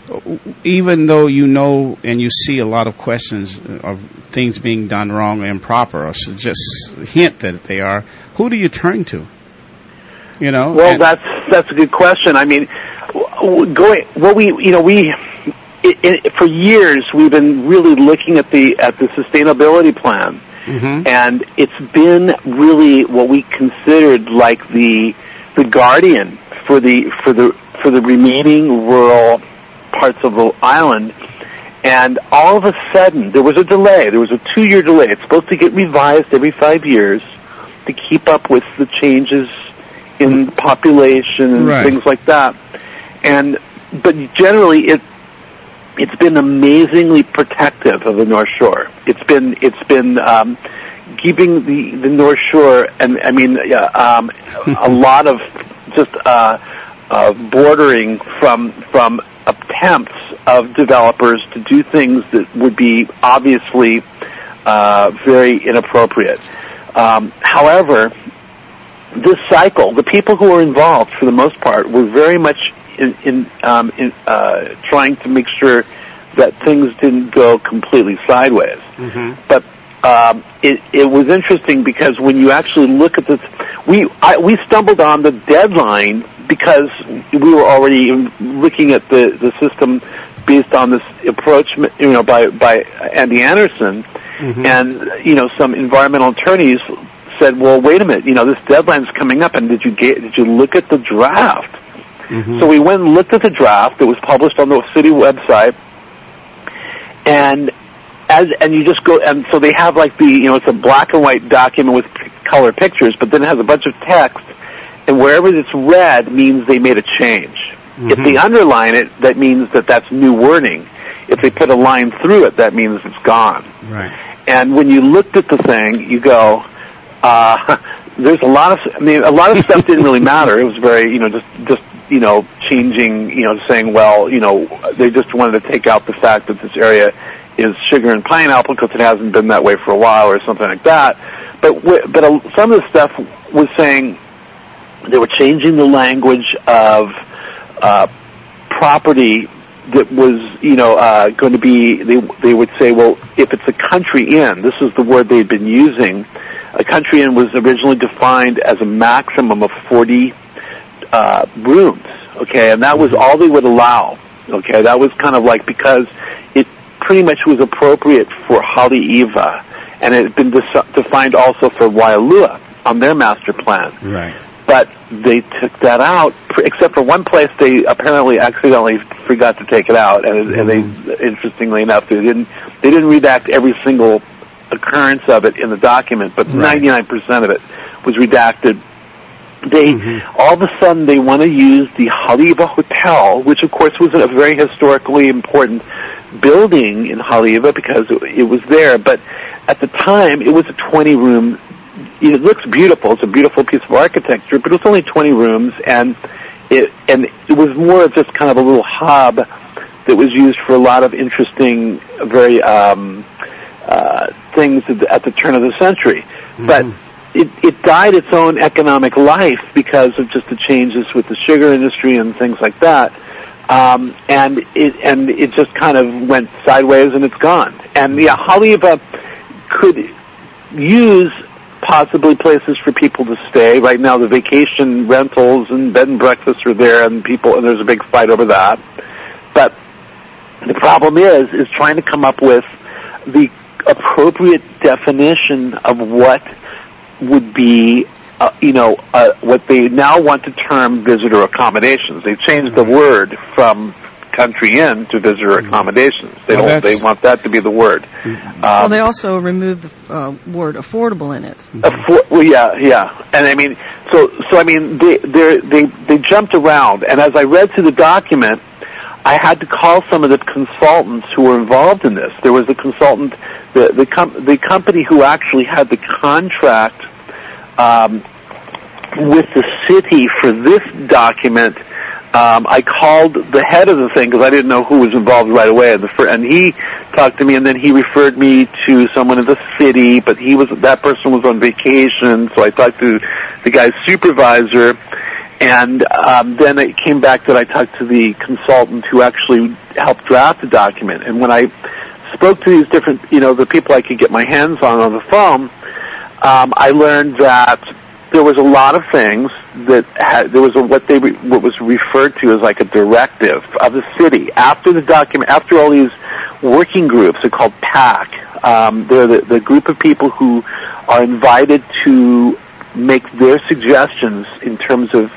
[SPEAKER 4] even though you know and you see a lot of questions of things being done wrong or improper, or so just hint that they are, who do you turn to? You know.
[SPEAKER 6] Well,
[SPEAKER 4] and-
[SPEAKER 6] that's that's a good question. I mean, w- w- going what we you know we it, it, for years we've been really looking at the at the sustainability plan,
[SPEAKER 4] Mhm.
[SPEAKER 6] and it's been really what we considered like the the guardian for the for the for the remaining rural parts of the island. And all of a sudden, there was a delay. There was a two-year delay. It's supposed to get revised every five years to keep up with the changes in population and
[SPEAKER 4] Right.
[SPEAKER 6] things like that. And but generally, it it's been amazingly protective of the North Shore. It's been it's been um, keeping the the North Shore, and I mean uh, um, a lot of just uh, uh, bordering from from attempts of developers to do things that would be obviously uh, very inappropriate. Um, however, this cycle, the people who were involved, for the most part, were very much in, in, um, in uh, trying to make sure that things didn't go completely sideways.
[SPEAKER 4] Mm-hmm.
[SPEAKER 6] But um, it, it was interesting because when you actually look at this, we I, we stumbled on the deadline because we were already looking at the, the system based on this approach, you know, by by Andy Anderson, mm-hmm. and you know, some environmental attorneys said, "Well, wait a minute, you know, this deadline's coming up, and did you get did you look at the draft?" Mm-hmm. So we went and looked at the draft. It was published on the city website, and as and you just go and so they have like the you know it's a black and white document with p- color pictures, but then it has a bunch of text, and wherever it's red means they made a change. Mm-hmm. If they underline it, that means that that's new wording. If they put a line through it, that means it's gone.
[SPEAKER 4] Right.
[SPEAKER 6] And when you looked at the thing, you go, uh, there's a lot of, I mean, a lot of stuff didn't really matter. It was very, you know, just, just, you know, changing, you know, saying, well, you know, they just wanted to take out the fact that this area is sugar and pineapple because it hasn't been that way for a while or something like that. But, but uh, some of the stuff was saying they were changing the language of, Uh, property that was, you know, uh, going to be, they they would say, well, if it's a country inn, this is the word they'd been using, a country inn was originally defined as a maximum of forty uh, rooms, okay, and that was all they would allow, okay, that was kind of like, because it pretty much was appropriate for Haleiwa, and it had been de- defined also for Waialua on their master plan.
[SPEAKER 4] Right.
[SPEAKER 6] But they took that out, except for one place they apparently accidentally forgot to take it out, and, and they, interestingly enough, they didn't they didn't redact every single occurrence of it in the document, but ninety-nine percent of it was redacted. They mm-hmm. all of a sudden they want to use the Haleiwa Hotel, which of course was a very historically important building in Haleiwa because it, it was there, but at the time it was a twenty-room. It looks beautiful. It's a beautiful piece of architecture, but it was only twenty rooms, and it and it was more of just kind of a little hub that was used for a lot of interesting, very um, uh, things at the, at the turn of the century. Mm-hmm. But it, it died its own economic life because of just the changes with the sugar industry and things like that. Um, and it and it just kind of went sideways, and it's gone. And yeah, Haleiwa could use possibly places for people to stay. Right now, the vacation rentals and bed and breakfasts are there, and people, and there's a big fight over that. But the problem is, is trying to come up with the appropriate definition of what would be, uh, you know, uh, what they now want to term visitor accommodations. They've changed the word from country inn to visitor accommodations. They
[SPEAKER 4] well,
[SPEAKER 6] don't. They want that to be the word. Um,
[SPEAKER 5] well, they also removed the uh, word affordable in it.
[SPEAKER 6] Affor- well, yeah, yeah, and I mean, so, so I mean, they, they, they jumped around, and as I read through the document, I had to call some of the consultants who were involved in this. There was a consultant, the the, com- the company who actually had the contract um, with the city for this document. Um, I called the head of the thing because I didn't know who was involved right away, and, the fir- and he talked to me, and then he referred me to someone in the city, but he was that person was on vacation, so I talked to the guy's supervisor, and um, then it came back that I talked to the consultant who actually helped draft the document. And when I spoke to these different, you know, the people I could get my hands on on the phone, um, I learned that there was a lot of things that had, there was a, what they re, what was referred to as like a directive of the city after the document, after all these working groups are called PAC. Um, they're the, the group of people who are invited to make their suggestions in terms of,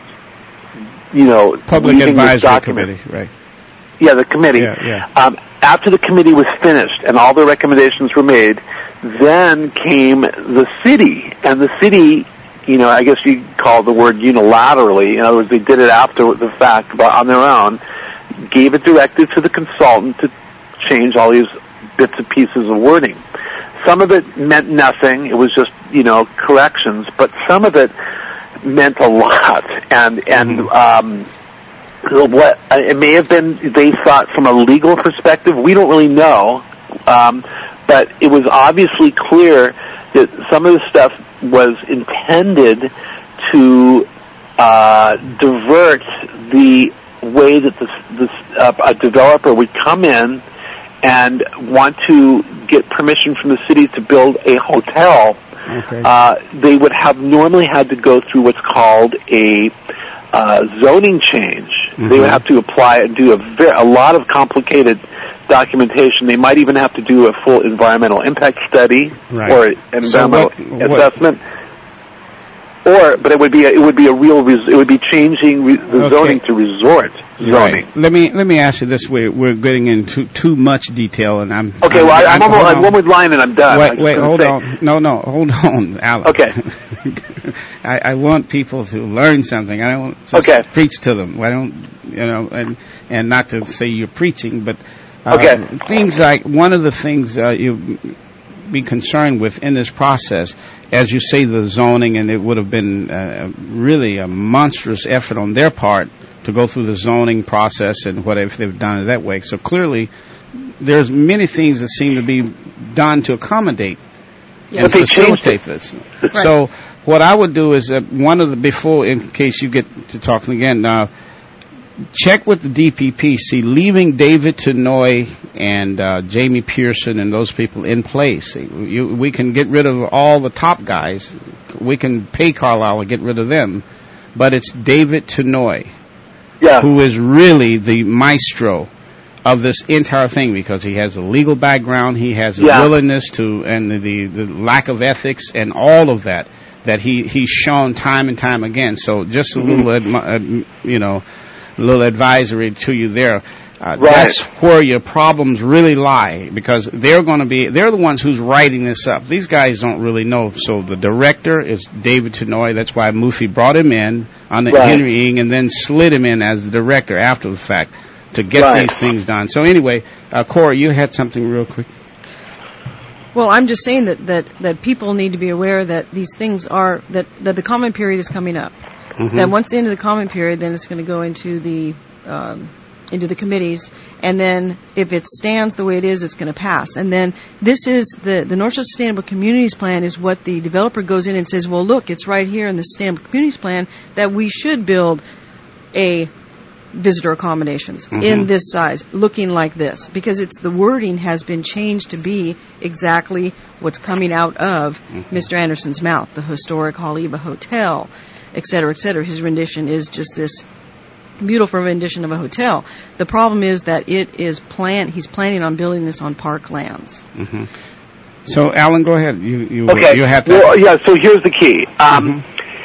[SPEAKER 6] you know,
[SPEAKER 4] Public Advisory Committee, right?
[SPEAKER 6] Yeah, the committee.
[SPEAKER 4] Yeah, yeah.
[SPEAKER 6] Um, after the committee was finished and all the recommendations were made, then came the city, and the city, you know, I guess you call the word unilaterally. In other words, they did it after the fact, but on their own, gave a directive to the consultant to change all these bits and pieces of wording. Some of it meant nothing. It was just, you know, corrections, but some of it meant a lot. And, and, um, what, it may have been, they thought from a legal perspective, we don't really know, um, but it was obviously clear that some of the stuff was intended to uh, divert the way that this, this uh, a developer would come in and want to get permission from the city to build a hotel,
[SPEAKER 4] Okay.
[SPEAKER 6] uh, they would have normally had to go through what's called a uh, zoning change.
[SPEAKER 4] Mm-hmm.
[SPEAKER 6] They would have to apply and do a, ver- a lot of complicated documentation. They might even have to do a full environmental impact study
[SPEAKER 4] Right.
[SPEAKER 6] or an
[SPEAKER 4] So
[SPEAKER 6] environmental
[SPEAKER 4] what- what-
[SPEAKER 6] assessment. Or, but it would be a, it would be a real res- it would be changing re- the
[SPEAKER 4] Okay.
[SPEAKER 6] zoning to resort zoning.
[SPEAKER 4] Right. Let me let me ask you this way: we're getting into too much detail, and I'm
[SPEAKER 6] Okay, well, I, I'm,
[SPEAKER 4] I'm,
[SPEAKER 6] almost,
[SPEAKER 4] hold
[SPEAKER 6] I'm
[SPEAKER 4] on.
[SPEAKER 6] one more line and I'm done. I
[SPEAKER 4] Wait,
[SPEAKER 6] was
[SPEAKER 4] wait,
[SPEAKER 6] gonna
[SPEAKER 4] hold
[SPEAKER 6] say-
[SPEAKER 4] on. No, no, hold on, Alan.
[SPEAKER 6] Okay.
[SPEAKER 4] I, I want people to learn something. I don't just
[SPEAKER 6] Okay.
[SPEAKER 4] preach to them. I don't, you know, and and not to say you're preaching, but uh,
[SPEAKER 6] Okay.
[SPEAKER 4] things like one of the things uh, you be concerned with in this process, as you say, the zoning, and it would have been uh, really a monstrous effort on their part to go through the zoning process and whatever if they've done it that way. So clearly, there's many things that seem to be done to accommodate
[SPEAKER 5] Yes.
[SPEAKER 4] and
[SPEAKER 6] But they changed
[SPEAKER 4] facilitate this. So what I would do is uh, one of the before, in case you get to talking again, uh, check with the D P P. See, leaving David Tenoy and uh, Jamie Pearson and those people in place. You, we can get rid of all the top guys. We can pay Carlisle and get rid of them. But it's David Tenoy
[SPEAKER 6] Yeah.
[SPEAKER 4] who is really the maestro of this entire thing, because he has a legal background, he has a
[SPEAKER 6] Yeah.
[SPEAKER 4] willingness to, and the, the lack of ethics and all of that, that he, he's shown time and time again. So just a little, admi- uh, you know, a little advisory to you there. Uh,
[SPEAKER 6] Right.
[SPEAKER 4] That's where your problems really lie, because they're going to be, they're the ones who's writing this up. These guys don't really know. So the director is David Tenoy. That's why Mufi brought him in on the
[SPEAKER 6] Right.
[SPEAKER 4] Henry Ing and then slid him in as the director after the fact to get
[SPEAKER 6] Right.
[SPEAKER 4] these things done. So anyway, uh, Cora, you had something real quick.
[SPEAKER 5] Well, I'm just saying that, that, that people need to be aware that these things are, that, that the comment period is coming up.
[SPEAKER 4] Mhm.
[SPEAKER 5] That once the end of the comment period, then it's going to go into the, um, into the committees, and then if it stands the way it is, it's going to pass. And then this is the, the North Shore Sustainable Communities Plan is what the developer goes in and says, well, look, it's right here in the Sustainable Communities Plan that we should build a visitor accommodations
[SPEAKER 4] Mhm.
[SPEAKER 5] in this size, looking like this, because it's the wording has been changed to be exactly what's coming out of Mister Anderson's mouth, the historic Haleiwa Hotel, et cetera, et cetera. His rendition is just this beautiful rendition of a hotel. The problem is that it is planned. He's planning on building this on park lands.
[SPEAKER 4] hmm So, Alan, go ahead. You you
[SPEAKER 6] Okay.
[SPEAKER 4] you have to.
[SPEAKER 6] Well, yeah. So here's the key. Um,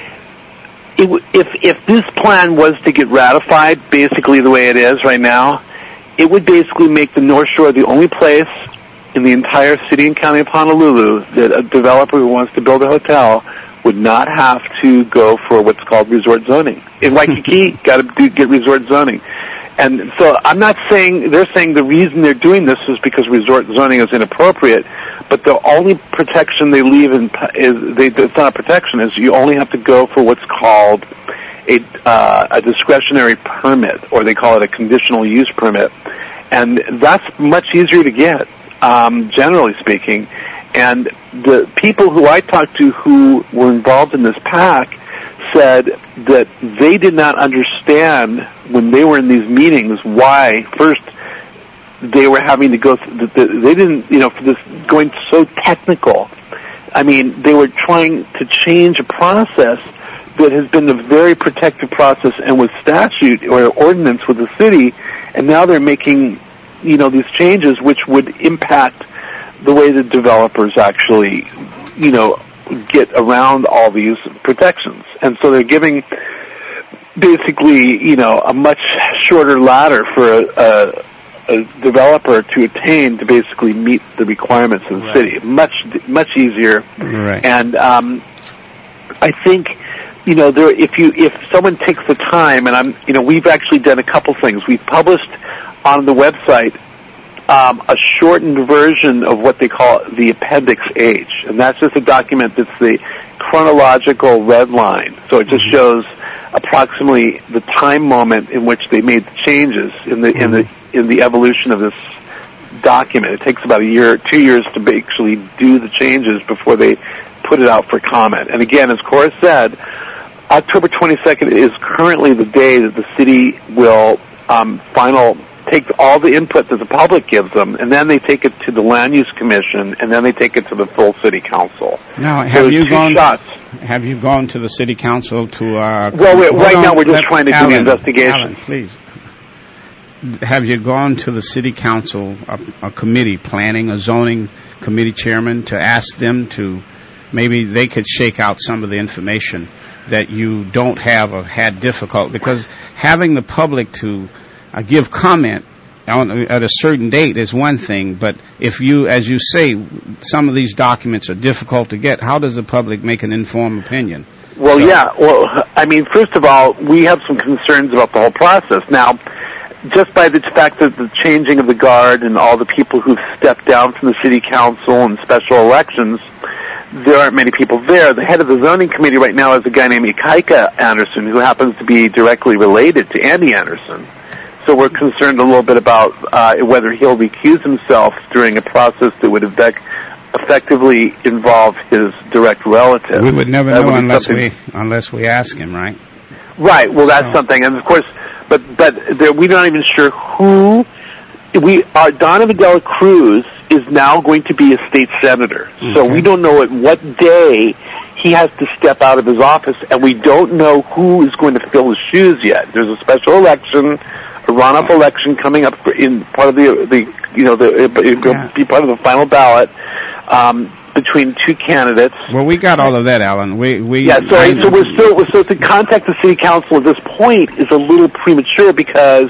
[SPEAKER 6] it w- if if this plan was to get ratified, basically the way it is right now, it would basically make the North Shore the only place in the entire city and county of Honolulu that a developer who wants to build a hotel would not have to go for what's called resort zoning. In Waikiki, got to do, get resort zoning. And so I'm not saying, they're saying the reason they're doing this is because resort zoning is inappropriate, but the only protection they leave in, is, they, it's not a protection, is you only have to go for what's called a, uh, a discretionary permit, or they call it a conditional use permit. And that's much easier to get, um, generally speaking. And the people who I talked to who were involved in this PAC said that they did not understand when they were in these meetings why first they were having to go through, they didn't, you know, for this going so technical. I mean, they were trying to change a process that has been a very protective process and with statute or ordinance with the city, and now they're making, you know, these changes which would impact the way the developers actually, you know, get around all these protections. And so they're giving basically, you know, a much shorter ladder for a, a, a developer to attain to basically meet the requirements of the
[SPEAKER 4] Right.
[SPEAKER 6] city. Much, much easier.
[SPEAKER 4] Right.
[SPEAKER 6] And um, I think, you know, there, if you if someone takes the time, and I'm, you know, we've actually done a couple things. We've published on the website Um, a shortened version of what they call the Appendix H, and that's just a document that's the chronological red line. So it just
[SPEAKER 4] Mm-hmm.
[SPEAKER 6] shows approximately the time moment in which they made the changes in the in the in the evolution of this document. It takes about a year, two years to actually do the changes before they put it out for comment. And again, as Cora said, October twenty-second is currently the day that the city will um, final take all the input that the public gives them, and then they take it to the Land Use Commission, and then they take it to the full city council.
[SPEAKER 4] Now,
[SPEAKER 6] So
[SPEAKER 4] have you
[SPEAKER 6] two
[SPEAKER 4] gone?
[SPEAKER 6] shots.
[SPEAKER 4] Have you gone to the city council to? Uh,
[SPEAKER 6] Well, we're,
[SPEAKER 4] hold
[SPEAKER 6] right
[SPEAKER 4] on,
[SPEAKER 6] now we're just
[SPEAKER 4] let-
[SPEAKER 6] trying to
[SPEAKER 4] Alan,
[SPEAKER 6] do the investigation.
[SPEAKER 4] Alan, please. Have you gone to the city council, a, a committee, planning, a zoning committee chairman, to ask them to maybe they could shake out some of the information that you don't have or had difficult? Because having the public to uh, give comment on, at a certain date is one thing, but if you, as you say, some of these documents are difficult to get, how does the public make an informed opinion?
[SPEAKER 6] Well,
[SPEAKER 4] So-
[SPEAKER 6] yeah. Well, I mean, first of all, we have some concerns about the whole process. Now, just by the fact that the changing of the guard and all the people who've stepped down from the city council and special elections, there aren't many people there. The head of the zoning committee right now is a guy named Ikaika Anderson, who happens to be directly related to Andy Anderson. So we're concerned a little bit about uh, whether he'll recuse himself during a process that would effect, effectively involve his direct relative.
[SPEAKER 4] We would never
[SPEAKER 6] That
[SPEAKER 4] know
[SPEAKER 6] would be
[SPEAKER 4] unless
[SPEAKER 6] something-
[SPEAKER 4] we unless we ask him, right?
[SPEAKER 6] Right. Well, that's
[SPEAKER 4] Oh.
[SPEAKER 6] something, and of course, but but there, we're not even sure who. We our Donovan Dela Cruz is now going to be a state senator, so
[SPEAKER 4] Okay.
[SPEAKER 6] we don't know at what day he has to step out of his office, and we don't know who is going to fill his shoes yet. There's a special election, a runoff election coming up in part of the the you know the it, it'll
[SPEAKER 4] Yeah.
[SPEAKER 6] be part of the final ballot um, between two candidates.
[SPEAKER 4] Well, we got all of that, Alan. We we
[SPEAKER 6] Yeah, so
[SPEAKER 4] I-
[SPEAKER 6] so we're still so to contact the city council at this point is a little premature because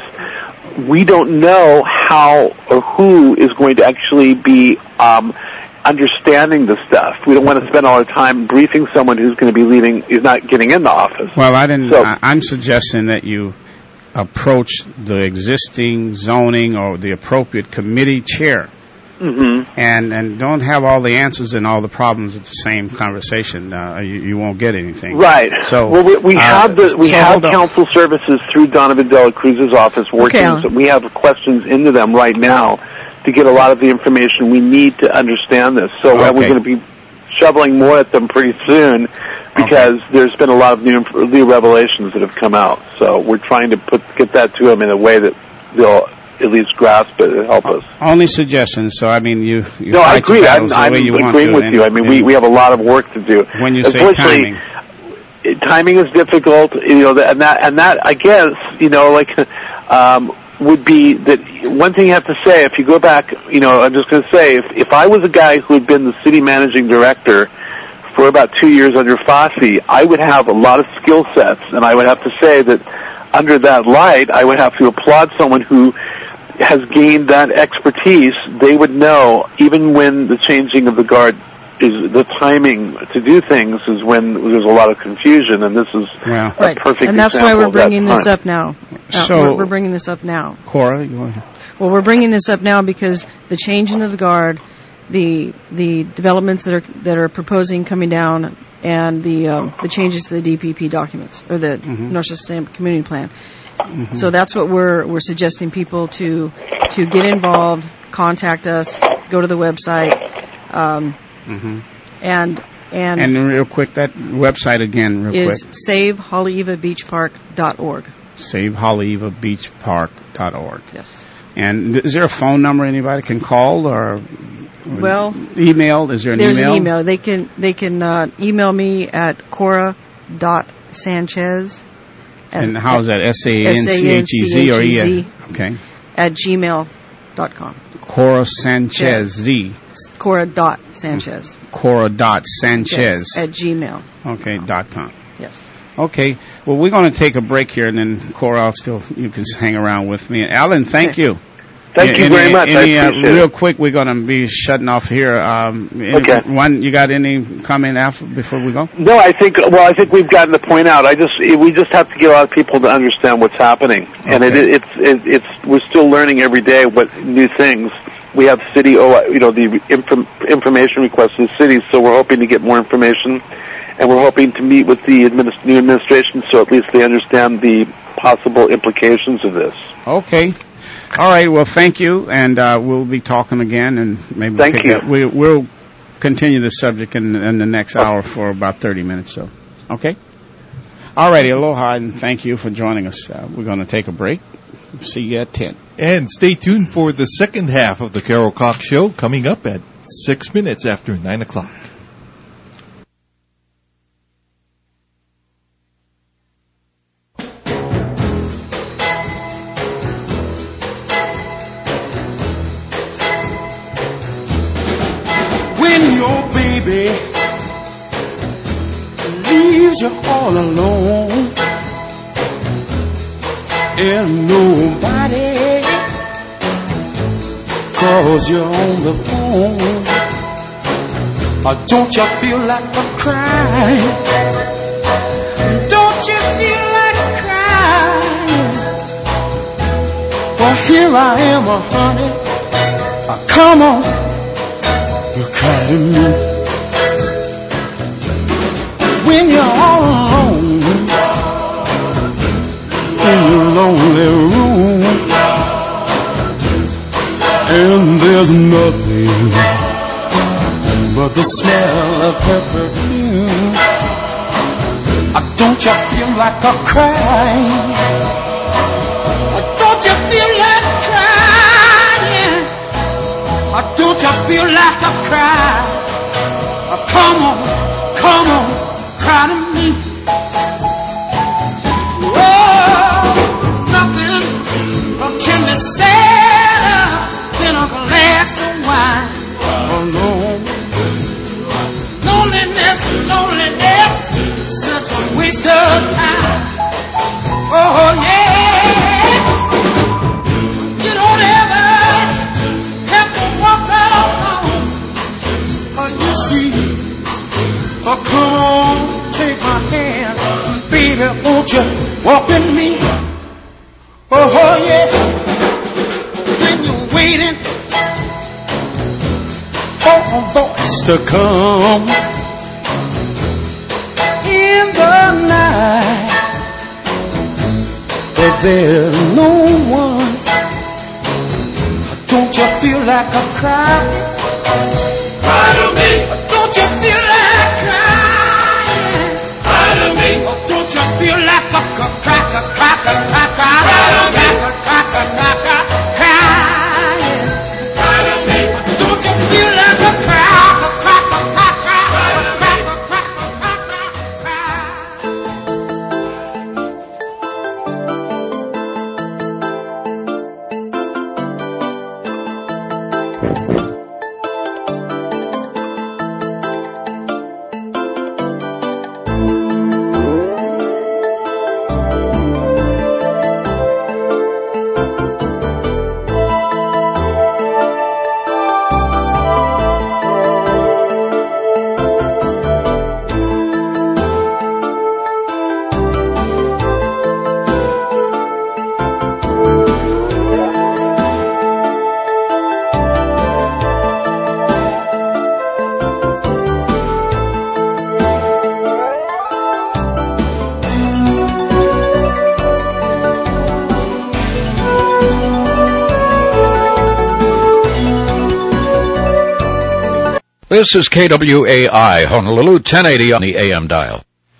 [SPEAKER 6] we don't know how or who is going to actually be um, understanding the stuff. We don't want to spend all our time briefing someone who's going to be leaving, who's not getting in the office.
[SPEAKER 4] Well, I didn't.
[SPEAKER 6] So-
[SPEAKER 4] I, I'm suggesting that you approach the existing zoning or the appropriate committee chair,
[SPEAKER 6] hmm
[SPEAKER 4] and and don't have all the answers and all the problems at the same conversation. Uh, you, you won't get anything.
[SPEAKER 6] Right.
[SPEAKER 4] So
[SPEAKER 6] well, we, we
[SPEAKER 4] uh,
[SPEAKER 6] have the we
[SPEAKER 4] so
[SPEAKER 6] have
[SPEAKER 4] hold on.
[SPEAKER 6] council services through Donovan Dela Cruz's office working.
[SPEAKER 5] Alan.
[SPEAKER 6] So we have questions into them right now to get a lot of the information we need to understand this. So uh, we're
[SPEAKER 4] Okay.
[SPEAKER 6] going to be shoveling more at them pretty soon because there's been a lot of new, inf- new revelations that have come out. So we're trying to put get that to them in a way that they'll at least grasp it and help us.
[SPEAKER 4] Only suggestions. So I mean, you. you
[SPEAKER 6] No, I
[SPEAKER 4] fight your
[SPEAKER 6] agree. I'm,
[SPEAKER 4] battles the
[SPEAKER 6] I'm
[SPEAKER 4] way you want
[SPEAKER 6] agreeing
[SPEAKER 4] to,
[SPEAKER 6] with
[SPEAKER 4] and-
[SPEAKER 6] you. I mean, we,
[SPEAKER 4] and
[SPEAKER 6] we have a lot of work to do.
[SPEAKER 4] When you say
[SPEAKER 6] Unfortunately,
[SPEAKER 4] timing.
[SPEAKER 6] timing is difficult, you know, and that, and that, I guess, you know, like, um, would be that one thing you have to say, if you go back, you know, I'm just going to say, if, if I was a guy who had been the city managing director for about two years under Fosse, I would have a lot of skill sets, and I would have to say that under that light, I would have to applaud someone who has gained that expertise. They would know, even when the changing of the guard is the timing to do things is when there's a lot of confusion, and this is
[SPEAKER 4] Well,
[SPEAKER 6] a
[SPEAKER 5] Right.
[SPEAKER 6] perfect
[SPEAKER 5] And that's
[SPEAKER 6] example
[SPEAKER 5] why we're
[SPEAKER 6] of that
[SPEAKER 5] bringing this
[SPEAKER 6] time.
[SPEAKER 5] up now. Uh,
[SPEAKER 4] So-
[SPEAKER 5] we're, we're bringing this up now.
[SPEAKER 4] Cora, you want?
[SPEAKER 5] Well, we're bringing this up now because the changing of the guard, the the developments that are that are proposing coming down, and the um, the changes to the D P P documents or the
[SPEAKER 4] Mhm.
[SPEAKER 5] North Shore Community Plan.
[SPEAKER 4] Mhm.
[SPEAKER 5] So that's what we're we're suggesting people to to get involved, contact us, go to the website, um,
[SPEAKER 4] Mhm.
[SPEAKER 5] and and,
[SPEAKER 4] And real quick, that website again, real
[SPEAKER 5] is
[SPEAKER 4] quick.
[SPEAKER 5] save Haleiwa Beach Park dot org.
[SPEAKER 4] save haleiwa beach park dot org.
[SPEAKER 5] Yes.
[SPEAKER 4] And is there a phone number anybody can call or
[SPEAKER 5] Well,
[SPEAKER 4] email? Is there an
[SPEAKER 5] there's
[SPEAKER 4] email?
[SPEAKER 5] an email. They can they can uh, email me at cora dot sanchez
[SPEAKER 4] And how is that? S A N C H E Z or E N? Okay.
[SPEAKER 5] at gmail dot com.
[SPEAKER 4] Cora Sanchez Z.
[SPEAKER 5] Cora dot Sanchez.
[SPEAKER 4] Cora dot Sanchez.
[SPEAKER 5] Yes, at Gmail.
[SPEAKER 4] Okay. Dot com.
[SPEAKER 5] Yes.
[SPEAKER 4] Okay. Well, we're going to take a break here, and then Cora, I'll still you can hang around with me. Alan, thank
[SPEAKER 5] Okay.
[SPEAKER 4] you.
[SPEAKER 6] Thank
[SPEAKER 4] Yeah,
[SPEAKER 6] you very
[SPEAKER 4] any-
[SPEAKER 6] much.
[SPEAKER 4] Any,
[SPEAKER 6] I
[SPEAKER 4] uh,
[SPEAKER 6] appreciate
[SPEAKER 4] real
[SPEAKER 6] it.
[SPEAKER 4] quick, we're going to be shutting off here. Um, any-
[SPEAKER 6] Okay.
[SPEAKER 4] One, you got any comment after before we go?
[SPEAKER 6] No, I think. Well, I think we've gotten the point out. I just we just have to get a lot of people to understand what's happening, and it,
[SPEAKER 4] Okay.
[SPEAKER 6] it's it, it's we're still learning every day what new things. We have city, oh, you know, the inform, information requests of the city, so we're hoping to get more information, and we're hoping to meet with the administ- new administration so at least they understand the possible implications of this.
[SPEAKER 4] Okay. All right. Well, thank you, and uh, we'll be talking again, and maybe
[SPEAKER 6] Thank
[SPEAKER 4] we'll, pick
[SPEAKER 6] you.
[SPEAKER 4] up- we, we'll continue the subject in, in the next hour for about thirty minutes. So, okay. All righty, aloha, and thank you for joining us. Uh, we're going to take a break. See you at ten.
[SPEAKER 1] And stay tuned for the second half of the Carol Cox Show coming up at six minutes after nine o'clock.
[SPEAKER 3] When your baby leaves you all alone and nobody calls you on the phone, or don't you feel like a crying? Don't you feel like crying? Well, here I am, uh, honey. Uh, come on, you cry to me. When you're all alone in your lonely room, and there's nothing but the smell of her perfume, uh, don't you feel like a crying? Uh, don't you feel like crying? Uh, don't you feel like a cry? Uh, come on, come on. Cry to me. Oh, nothing can be sadder than a glass of wine. Alone, loneliness, loneliness, such a waste of time. Oh yeah, you don't ever have to walk alone. Oh, you see, oh come on. Take my hand, baby, won't you walk with me? Oh, oh yeah. When you're waiting for a voice to come in the night, but there's no one, don't you feel like a cry? Cry to me. Don't you feel like crying? Don't you feel like a cracker, cracker, cracker, cracker, cracker, cracker, crying? Don't you feel like a cracker, cracker, cracker, cracker, cracker,
[SPEAKER 7] This is K W A I, Honolulu, ten eighty on the A M dial.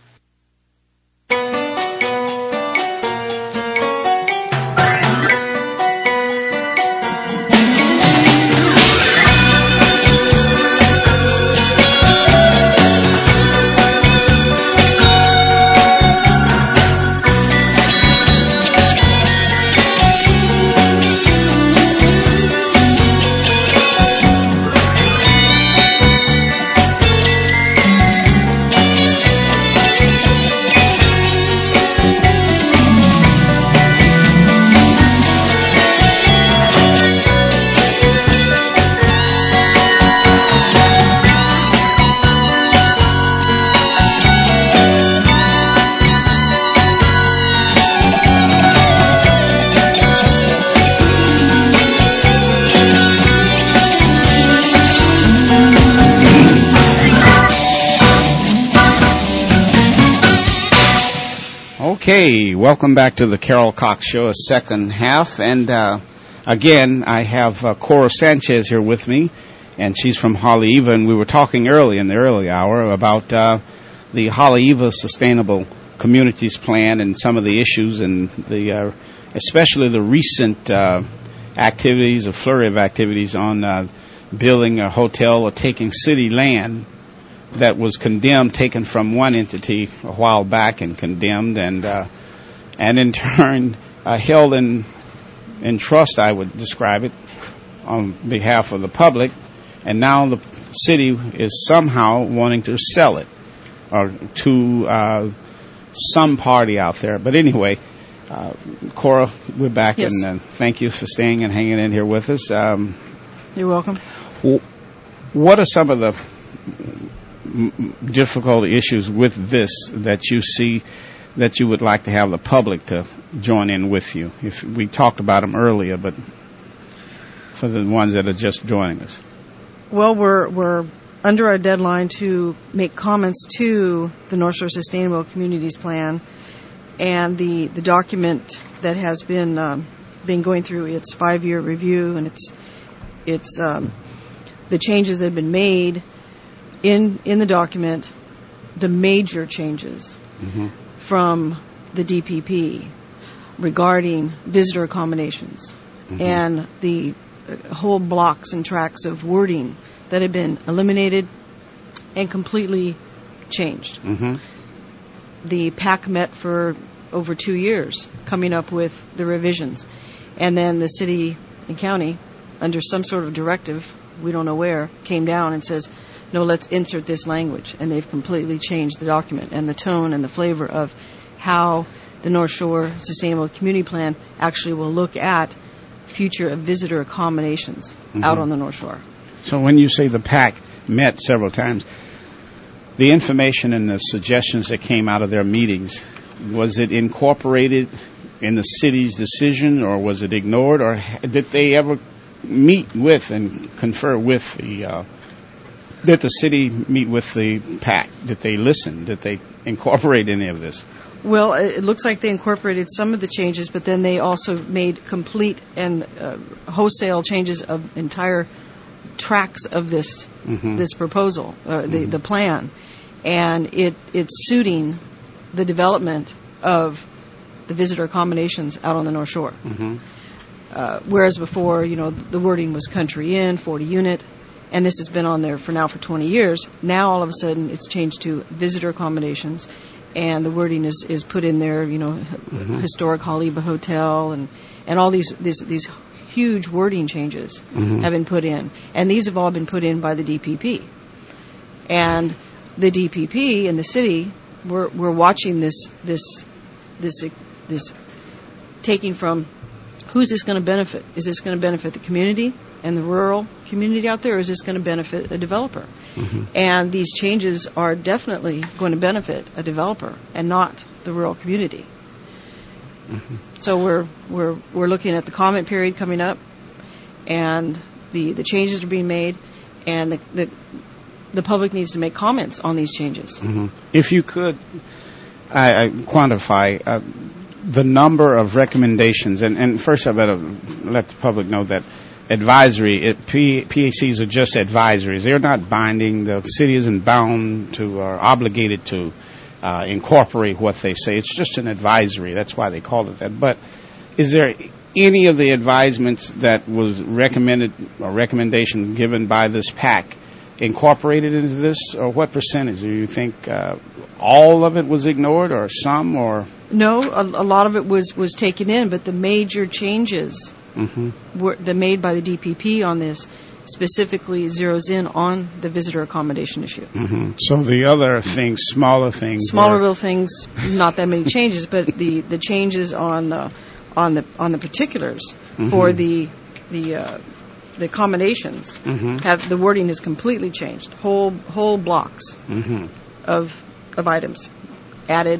[SPEAKER 4] Okay, welcome back to the Carol Cox Show, a second half. And uh, again, I have uh, Cora Sanchez here with me, and she's from Haleiwa. And we were talking early in the early hour about uh, the Haleiwa Sustainable communities plan and some of the issues and the, uh, especially the recent uh, activities, a flurry of activities on uh, building a hotel or taking city land that was condemned, taken from one entity a while back and condemned, and uh, and in turn uh, held in in trust, I would describe it, on behalf of the public, and now the city is somehow wanting to sell it or to uh, some party out there. But anyway, uh, Cora, we're back,
[SPEAKER 5] Yes.
[SPEAKER 4] and uh, thank you for staying and hanging in here with us. Um,
[SPEAKER 5] You're welcome.
[SPEAKER 4] w- what are some of the m- difficult issues with this that you see that you would like to have the public to join in with you? If we talked about them earlier, but for the ones that are just joining us.
[SPEAKER 5] Well, we're we're under our deadline to make comments to the North Shore Sustainable Communities Plan, and the, the document that has been um, been going through its five-year review, and it's it's um, the changes that have been made in in the document, the major changes
[SPEAKER 4] Mm-hmm.
[SPEAKER 5] from the D P P regarding visitor accommodations
[SPEAKER 4] Mm-hmm.
[SPEAKER 5] and the uh, whole blocks and tracks of wording that have been eliminated and completely changed.
[SPEAKER 4] Mm-hmm.
[SPEAKER 5] The PAC met for over two years coming up with the revisions. And then the city and county, under some sort of directive, we don't know where, came down and says, no, let's insert this language. And they've completely changed the document and the tone and the flavor of how the North Shore Sustainable Community Plan actually will look at future visitor accommodations
[SPEAKER 4] Mm-hmm.
[SPEAKER 5] out on the North Shore.
[SPEAKER 4] So when you say the PAC met several times, the information and the suggestions that came out of their meetings, was it incorporated in the city's decision, or was it ignored, or did they ever meet with and confer with the, uh, did the city meet with the PAC? Did they listen? Did they incorporate any of this?
[SPEAKER 5] Well, it looks like they incorporated some of the changes, but then they also made complete and uh, wholesale changes of entire tracks of this
[SPEAKER 4] Mhm.
[SPEAKER 5] this proposal, uh, the the plan, and it it's suiting the development of the visitor accommodations out on the North Shore.
[SPEAKER 4] Mm-hmm.
[SPEAKER 5] Uh, whereas before, you know, the wording was country inn, forty unit, and this has been on there for now for twenty years. Now all of a sudden it's changed to visitor accommodations, and the wording is, is put in there, you know,
[SPEAKER 4] Mm-hmm.
[SPEAKER 5] historic Haleiwa Hotel, and, and all these these, these huge wording changes
[SPEAKER 4] Mhm.
[SPEAKER 5] have been put in. And these have all been put in by the D P P. And the D P P and the city, we're, we're watching this, this, this, this taking from, who's this going to benefit? Is this going to benefit the community and the rural community out there, or is this going to benefit a developer?
[SPEAKER 4] Mm-hmm.
[SPEAKER 5] And these changes are definitely going to benefit a developer and not the rural community.
[SPEAKER 4] Mm-hmm.
[SPEAKER 5] So we're we're we're looking at the comment period coming up, and the the changes are being made, and the the, the public needs to make comments on these changes.
[SPEAKER 4] Mm-hmm. If you could I, I quantify uh, the number of recommendations, and, and first I better let the public know that advisory, it, P, PACs are just advisories. They're not binding. The city isn't bound to or obligated to uh, incorporate what they say. It's just an advisory. That's why they call it that. But is there any of the advisements that was recommended or recommendation given by this PAC incorporated into this, or what percentage do you think? Uh, all of it was ignored, or some, or
[SPEAKER 5] No, a, a lot of it was was taken in, but the major changes
[SPEAKER 4] mm-hmm.
[SPEAKER 5] were the made by the D P P on this specifically zeroes in on the visitor accommodation issue.
[SPEAKER 4] Mm-hmm. So the other things, smaller things,
[SPEAKER 5] Smaller
[SPEAKER 4] were,
[SPEAKER 5] little things, not that many changes, but the, the changes on uh, on the on the particulars
[SPEAKER 4] Mhm.
[SPEAKER 5] for the the uh, the accommodations
[SPEAKER 4] Mhm.
[SPEAKER 5] have the wording is completely changed. Whole whole blocks
[SPEAKER 4] Mm-hmm.
[SPEAKER 5] of of items added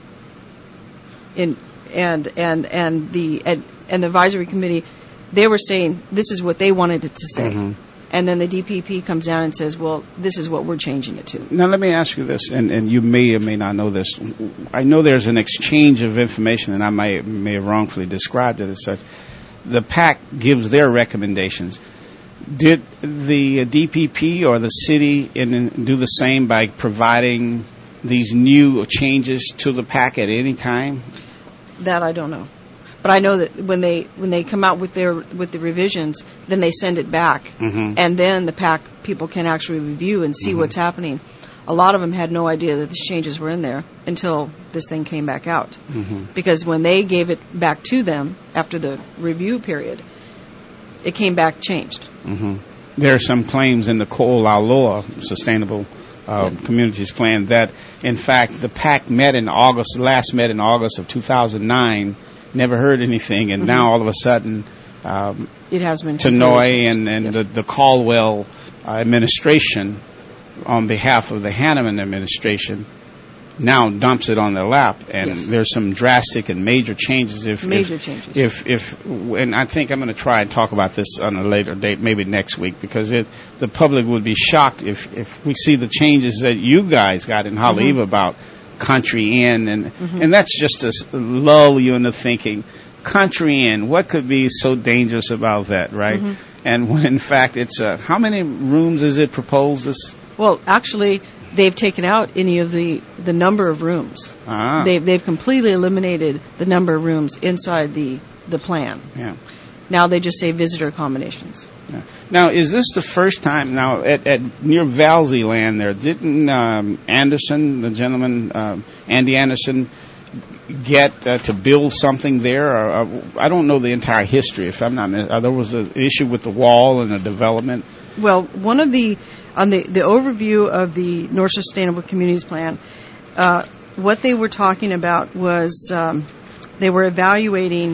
[SPEAKER 5] in, and and and the and, and the advisory committee, they were saying this is what they wanted it to say,
[SPEAKER 4] Mhm.
[SPEAKER 5] and then the D P P comes down and says, well, this is what we're changing it to.
[SPEAKER 4] Now let me ask you this, and, and you may or may not know this. I know there's an exchange of information, and I may may have wrongfully described it as such. The PAC gives their recommendations. Did the D P P or the city in, do the same by providing these new changes to the pack at any time?
[SPEAKER 5] That I don't know. But I know that when they when they come out with their with the revisions, then they send it back,
[SPEAKER 4] Mhm.
[SPEAKER 5] and then the pack people can actually review and see
[SPEAKER 4] Mhm.
[SPEAKER 5] what's happening. A lot of them had no idea that these changes were in there until this thing came back out.
[SPEAKER 4] Mhm.
[SPEAKER 5] Because when they gave it back to them after the review period, it came back changed.
[SPEAKER 4] hmm There are some claims in the Ko'olauloa Sustainable uh, Communities Plan that, in fact, the pack met in August, last met in August of two thousand nine, never heard anything, and
[SPEAKER 5] Mhm.
[SPEAKER 4] now all of a sudden, um,
[SPEAKER 5] It has been
[SPEAKER 4] Tanoy and, and
[SPEAKER 5] Yes.
[SPEAKER 4] the, the Caldwell uh, administration, on behalf of the Hanneman administration, now dumps it on their lap, and
[SPEAKER 5] Yes.
[SPEAKER 4] there's some drastic and major changes. If
[SPEAKER 5] Major
[SPEAKER 4] if,
[SPEAKER 5] changes.
[SPEAKER 4] If if and I think I'm going to try and talk about this on a later date, maybe next week, because it the public would be shocked if if we see the changes that you guys got in Haleiwa
[SPEAKER 5] Mhm.
[SPEAKER 4] about Country Inn, and
[SPEAKER 5] Mhm.
[SPEAKER 4] and that's just to s- lull you into thinking, Country Inn, what could be so dangerous about that, right?
[SPEAKER 5] Mhm.
[SPEAKER 4] And when in fact it's uh, how many rooms is it proposed? This
[SPEAKER 5] Well, actually, they've taken out any of the, the number of rooms.
[SPEAKER 4] ah
[SPEAKER 5] They've they've completely eliminated the number of rooms inside the the plan.
[SPEAKER 4] yeah.
[SPEAKER 5] Now they just say visitor accommodations.
[SPEAKER 4] Yeah. Now, is this the first time now at, at near Valsey Land there? Didn't um, Anderson, the gentleman um, Andy Anderson, get uh, to build something there? Or, uh, I don't know the entire history. If I'm not, uh, there was an issue with the wall and the development.
[SPEAKER 5] Well, one of the on the the overview of the North Sustainable Communities Plan, uh, what they were talking about was um, they were evaluating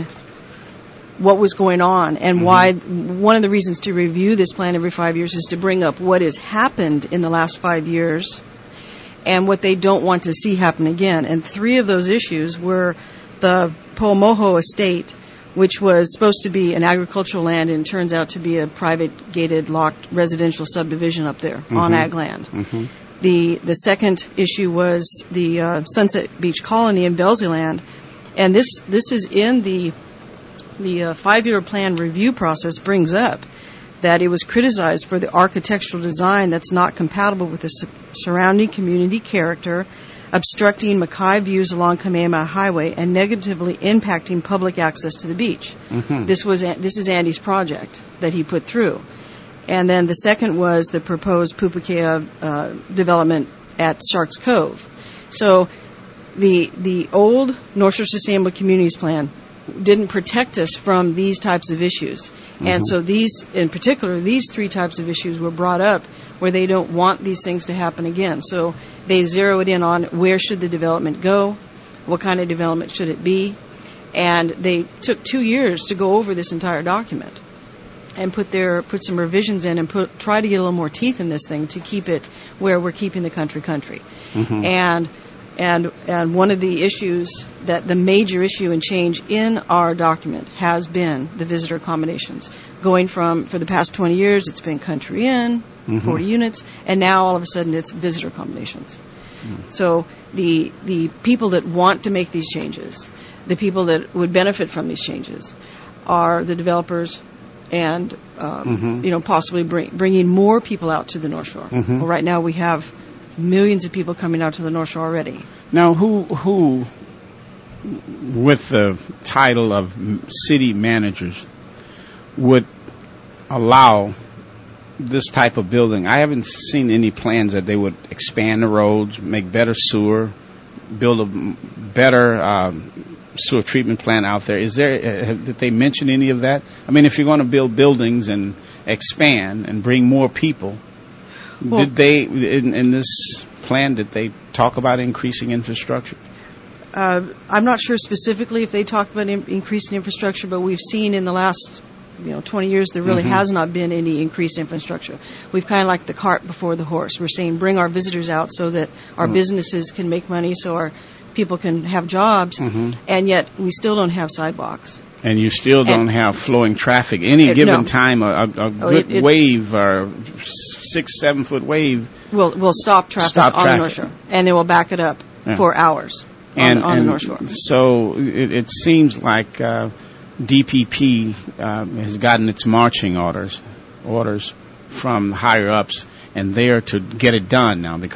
[SPEAKER 5] what was going on and
[SPEAKER 4] Mhm.
[SPEAKER 5] why. One of the reasons to review this plan every five years is to bring up what has happened in the last five years and what they don't want to see happen again. And three of those issues were the Po'omoho estate, which was supposed to be an agricultural land and turns out to be a private gated locked residential subdivision up there on
[SPEAKER 4] Mhm.
[SPEAKER 5] ag land.
[SPEAKER 4] Mm-hmm.
[SPEAKER 5] The the second issue was the uh, Sunset Beach Colony in Belzy Land, and this this is in the the uh, five-year plan review process brings up that it was criticized for the architectural design that's not compatible with the su- surrounding community character, obstructing Mackay views along Kamehameha Highway, and negatively impacting public access to the beach.
[SPEAKER 4] Mm-hmm.
[SPEAKER 5] This was this is Andy's project that he put through. And then the second was the proposed Pupukea uh, development at Sharks Cove. So the the old North Shore Sustainable Communities Plan didn't protect us from these types of issues. And so these, in particular, these three types of issues were brought up where they don't want these things to happen again. So they zeroed in on where should the development go, what kind of development should it be, and they took two years to go over this entire document and put their put some revisions in and put try to get a little more teeth in this thing to keep it where we're keeping the country country.
[SPEAKER 4] Mhm.
[SPEAKER 5] And and and one of the issues that the major issue and change in our document has been the visitor accommodations. Going from for the past twenty years it's been Country Inn,
[SPEAKER 4] Mhm.
[SPEAKER 5] forty units, and now all of a sudden it's visitor accommodations. So the the people that want to make these changes, the people that would benefit from these changes, are the developers, and um,
[SPEAKER 4] Mhm.
[SPEAKER 5] you know possibly bring, bringing more people out to the North Shore.
[SPEAKER 4] Mhm.
[SPEAKER 5] Well, right now we have millions of people coming out to the North Shore already.
[SPEAKER 4] Now, who who with the title of m- city managers would allow this type of building? I haven't seen any plans that they would expand the roads, make better sewer, build a m- better um, sewer treatment plant out there. Is there? Uh, have- did they mention any of that? I mean, if you're going to build buildings and expand and bring more people,
[SPEAKER 5] Well-
[SPEAKER 4] did they in, in this plan? Did they talk about increasing infrastructure?
[SPEAKER 5] Uh, I'm not sure specifically if they talked about in- increasing infrastructure, but we've seen in the last you know twenty years there really
[SPEAKER 4] Mhm.
[SPEAKER 5] has not been any increased infrastructure. We've kind of like the cart before the horse. We're saying bring our visitors out so that our
[SPEAKER 4] Mm.
[SPEAKER 5] businesses can make money, so our people can have jobs,
[SPEAKER 4] Mhm.
[SPEAKER 5] and yet we still don't have sidewalks.
[SPEAKER 4] And you still don't
[SPEAKER 5] And-
[SPEAKER 4] have flowing traffic. Any
[SPEAKER 5] Uh,
[SPEAKER 4] given
[SPEAKER 5] no.
[SPEAKER 4] time, a, a, a
[SPEAKER 5] Oh,
[SPEAKER 4] good
[SPEAKER 5] it- it-
[SPEAKER 4] wave or six, seven foot wave,
[SPEAKER 5] We'll we'll stop traffic
[SPEAKER 4] Stop
[SPEAKER 5] on
[SPEAKER 4] traffic.
[SPEAKER 5] the North Shore, and it will back it up
[SPEAKER 4] Yeah.
[SPEAKER 5] for hours on,
[SPEAKER 4] and,
[SPEAKER 5] on
[SPEAKER 4] and
[SPEAKER 5] the North Shore.
[SPEAKER 4] so it, it seems like uh, D P P um, has gotten its marching orders, orders from higher ups, and they are to get it done now because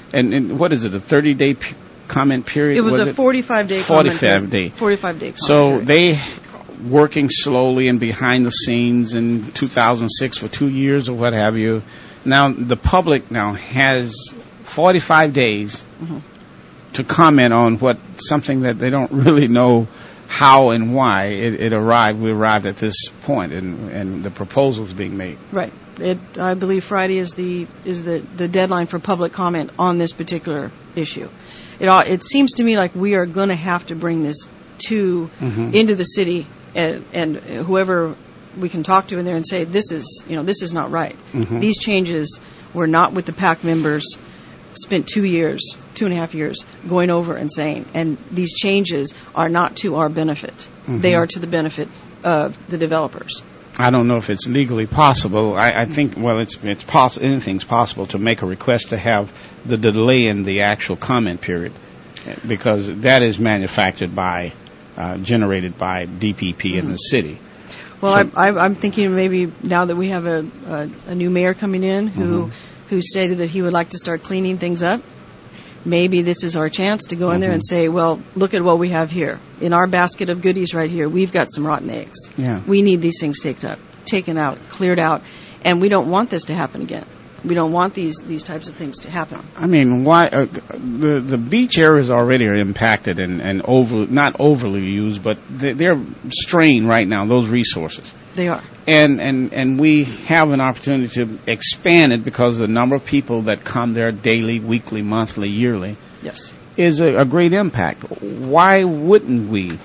[SPEAKER 4] And, and what is it, a thirty-day p- comment period?
[SPEAKER 5] It was,
[SPEAKER 4] was
[SPEAKER 5] a forty-five day
[SPEAKER 4] forty-five day.
[SPEAKER 5] forty-five day
[SPEAKER 4] So they working slowly and behind the scenes in two thousand six for two years or what have you. Now the public now has forty-five days mm-hmm. to comment on what something that they don't really know how and why it, it arrived. We arrived at this point, and and the proposals being made.
[SPEAKER 5] Right. It, I believe Friday is the is the, the deadline for public comment on this particular issue. It all, it seems to me like we are going to have to bring this to mm-hmm. into the city, and, and whoever we can talk to in there and say this is you know this is not right. Mm-hmm. These changes were not with the PAC members. Spent two years, two and a half years, going over and saying, and these changes are not to our benefit. Mm-hmm. They are to the benefit of the developers.
[SPEAKER 4] I don't know if it's legally possible. I, I think, well, it's it's poss- anything's possible to make a request to have the delay in the actual comment period, because that is manufactured by, uh, generated by D P P mm-hmm. in the city.
[SPEAKER 5] Well,
[SPEAKER 4] so,
[SPEAKER 5] I, I, I'm thinking maybe now that we have a, a, a new mayor coming in who. Mm-hmm. who stated that he would like to start cleaning things up, maybe this is our chance to go in mm-hmm. there and say, well, look at what we have here. In our basket of goodies right here, we've got some rotten eggs.
[SPEAKER 4] Yeah.
[SPEAKER 5] We need these things taken up, taken out, cleared out, and we don't want this to happen again. We don't want these, these types of things to happen.
[SPEAKER 4] I mean, why uh, the the beach areas already are impacted and, and over not overly used, but they're, they're strained right now, those resources.
[SPEAKER 5] They are.
[SPEAKER 4] And, and and we have an opportunity to expand it because the number of people that come there daily, weekly, monthly, yearly
[SPEAKER 5] yes.
[SPEAKER 4] is a, a great impact. Why wouldn't we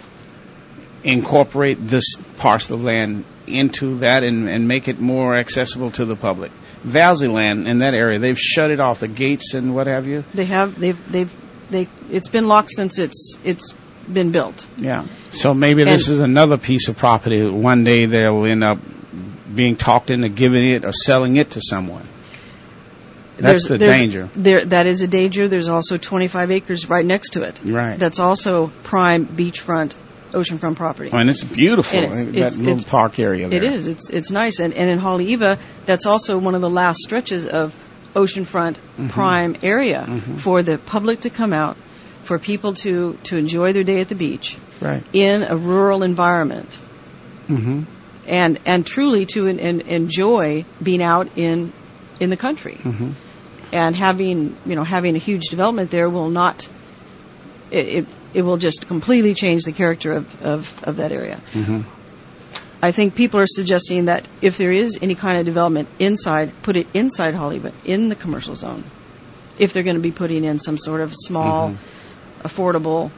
[SPEAKER 4] incorporate this parcel of land into that and, and make it more accessible to the public? Vaziland in that area, they've shut it off, the gates and what have you.
[SPEAKER 5] They have. They've. They've. They. It's been locked since it's. It's been built.
[SPEAKER 4] Yeah. So maybe
[SPEAKER 5] and
[SPEAKER 4] this is another piece of property. One day they'll end up being talked into giving it or selling it to someone. That's
[SPEAKER 5] there's,
[SPEAKER 4] the
[SPEAKER 5] there's,
[SPEAKER 4] danger.
[SPEAKER 5] There, that is a danger. There's also twenty-five acres right next to it.
[SPEAKER 4] Right.
[SPEAKER 5] That's also prime beachfront, oceanfront property.
[SPEAKER 4] Oh, and it's beautiful.
[SPEAKER 5] And it's,
[SPEAKER 4] that
[SPEAKER 5] it's,
[SPEAKER 4] little
[SPEAKER 5] it's,
[SPEAKER 4] park area there.
[SPEAKER 5] It is. It's it's nice. And and in Haleiwa, that's also one of the last stretches of oceanfront mm-hmm. prime area mm-hmm. for the public to come out, for people to, to enjoy their day at the beach,
[SPEAKER 4] right.
[SPEAKER 5] in a rural environment,
[SPEAKER 4] mm-hmm.
[SPEAKER 5] and and truly to en, en, enjoy being out in in the country,
[SPEAKER 4] mm-hmm.
[SPEAKER 5] and having you know having a huge development there will not it it, it will just completely change the character of of, of that area.
[SPEAKER 4] Mm-hmm.
[SPEAKER 5] I think people are suggesting that if there is any kind of development inside, put it inside Haleiwa, in the commercial zone, if they're going to be putting in some sort of small. Mm-hmm. affordable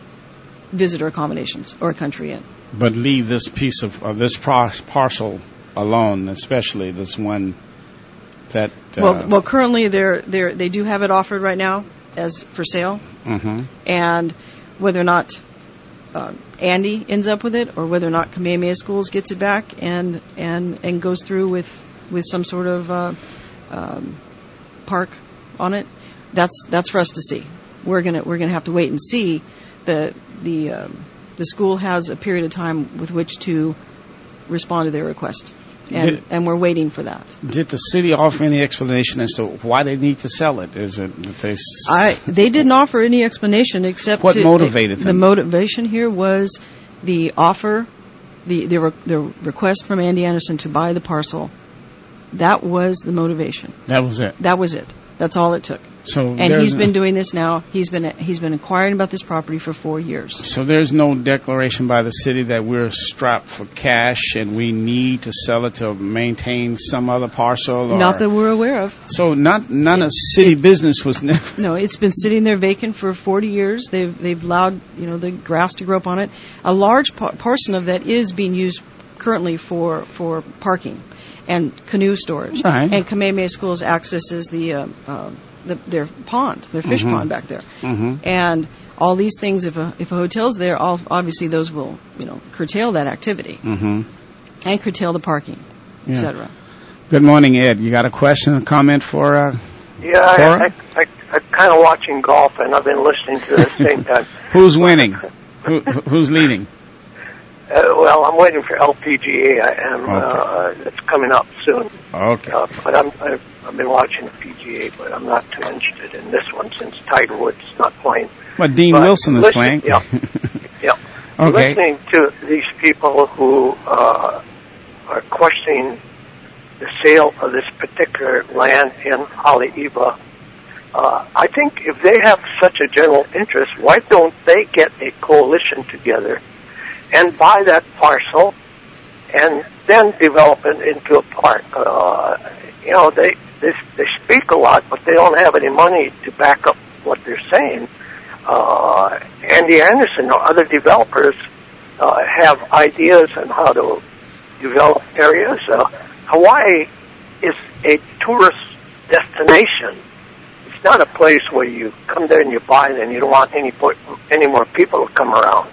[SPEAKER 5] visitor accommodations or country inn.
[SPEAKER 4] But leave this piece of, of this par- parcel alone, especially this one that. Uh,
[SPEAKER 5] well, well, currently they're they they do have it offered right now as for sale,
[SPEAKER 4] mm-hmm.
[SPEAKER 5] and whether or not uh, Andy ends up with it or whether or not Kamehameha Schools gets it back and and and goes through with with some sort of uh, um, park on it, that's that's for us to see. We're gonna we're gonna have to wait and see. The the um, the school has a period of time with which to respond to their request, and did, and we're waiting for that.
[SPEAKER 4] Did the city offer any explanation as to why they need to sell it? Is it that they? S-
[SPEAKER 5] I they didn't offer any explanation except
[SPEAKER 4] what
[SPEAKER 5] to,
[SPEAKER 4] motivated
[SPEAKER 5] the,
[SPEAKER 4] them?
[SPEAKER 5] The motivation here was the offer, the the re- the request from Andy Anderson to buy the parcel. That was the motivation.
[SPEAKER 4] That was it.
[SPEAKER 5] That was it. That's all it took.
[SPEAKER 4] So
[SPEAKER 5] and he's been doing this now. He's been he's been inquiring about this property for four years.
[SPEAKER 4] So there's no declaration by the city that we're strapped for cash and we need to sell it to maintain some other parcel. Or
[SPEAKER 5] not that we're aware of.
[SPEAKER 4] So not none it, of city it, business was never.
[SPEAKER 5] No, it's been sitting there vacant for forty years. They've they've allowed you know the grass to grow up on it. A large par- portion of that is being used currently for for parking and canoe storage.
[SPEAKER 4] Right.
[SPEAKER 5] And Kamehameha Schools accesses the. Uh, uh, The, their pond, their fish
[SPEAKER 4] mm-hmm.
[SPEAKER 5] pond back there,
[SPEAKER 4] mm-hmm.
[SPEAKER 5] and all these things. If a if a hotel's there, all, obviously those will you know curtail that activity
[SPEAKER 4] mm-hmm.
[SPEAKER 5] and curtail the parking,
[SPEAKER 4] yeah.
[SPEAKER 5] et cetera.
[SPEAKER 4] Good morning, Ed. You got a question, a comment for? Uh,
[SPEAKER 8] yeah, I, I, I, I'm kind of watching golf, and I've been listening to it at the same time.
[SPEAKER 4] Who's winning? Who, who's leading?
[SPEAKER 8] Uh, well, I'm waiting for L P G A. I am.
[SPEAKER 4] Okay.
[SPEAKER 8] Uh, it's coming up soon.
[SPEAKER 4] Okay.
[SPEAKER 8] Uh, but I'm, I've, I've been watching the P G A, but I'm not too interested in this one since Tiger Woods is not playing.
[SPEAKER 4] But Dean
[SPEAKER 8] But
[SPEAKER 4] Wilson is
[SPEAKER 8] listen-
[SPEAKER 4] playing.
[SPEAKER 8] Yeah. Yeah.
[SPEAKER 4] Okay.
[SPEAKER 8] Listening to these people who uh, are questioning the sale of this particular land in Haleiwa, uh, I think if they have such a general interest, why don't they get a coalition together and buy that parcel and then develop it into a park? Uh, you know, they, they they speak a lot, but they don't have any money to back up what they're saying. Uh, Andy Anderson or other developers uh, have ideas on how to develop areas. Uh, Hawaii is a tourist destination. It's not a place where you come there and you buy it and you don't want any po- any more people to come around.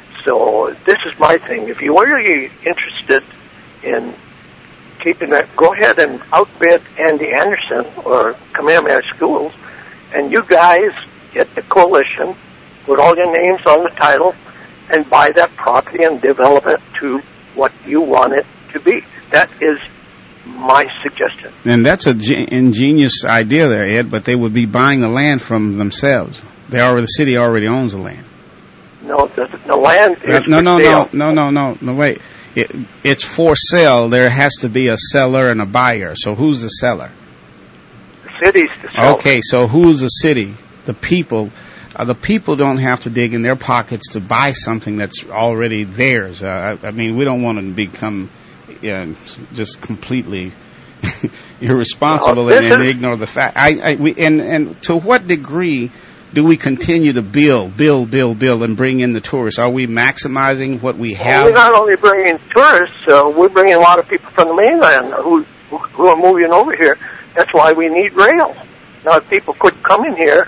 [SPEAKER 8] So this is my thing. If you're really interested in keeping that, go ahead and outbid Andy Anderson or Kamehameha Schools, and you guys get the coalition, put all your names on the title, and buy that property and develop it to what you want it to be. That is my suggestion.
[SPEAKER 4] And that's a ge- ingenious idea there, Ed, but they would be buying the land from themselves. They already, the city already owns the land.
[SPEAKER 8] No, the, the land is
[SPEAKER 4] no, no,
[SPEAKER 8] for
[SPEAKER 4] no,
[SPEAKER 8] sale.
[SPEAKER 4] no, no, no, no, wait. It, it's for sale. There has to be a seller and a buyer. So who's the seller?
[SPEAKER 8] The city's the seller.
[SPEAKER 4] Okay, so who's the city? The people. Uh, the people don't have to dig in their pockets to buy something that's already theirs. Uh, I, I mean, we don't want to become uh, just completely irresponsible
[SPEAKER 8] No,
[SPEAKER 4] and,
[SPEAKER 8] this
[SPEAKER 4] and
[SPEAKER 8] is-
[SPEAKER 4] ignore the fact. I, I, we, and, and to what degree do we continue to build, build, build, build, and bring in the tourists? Are we maximizing what we
[SPEAKER 8] Well,
[SPEAKER 4] have?
[SPEAKER 8] we're not only bringing tourists, uh, we're bringing a lot of people from the mainland who who are moving over here. That's why we need rail. Now, if people could come in here,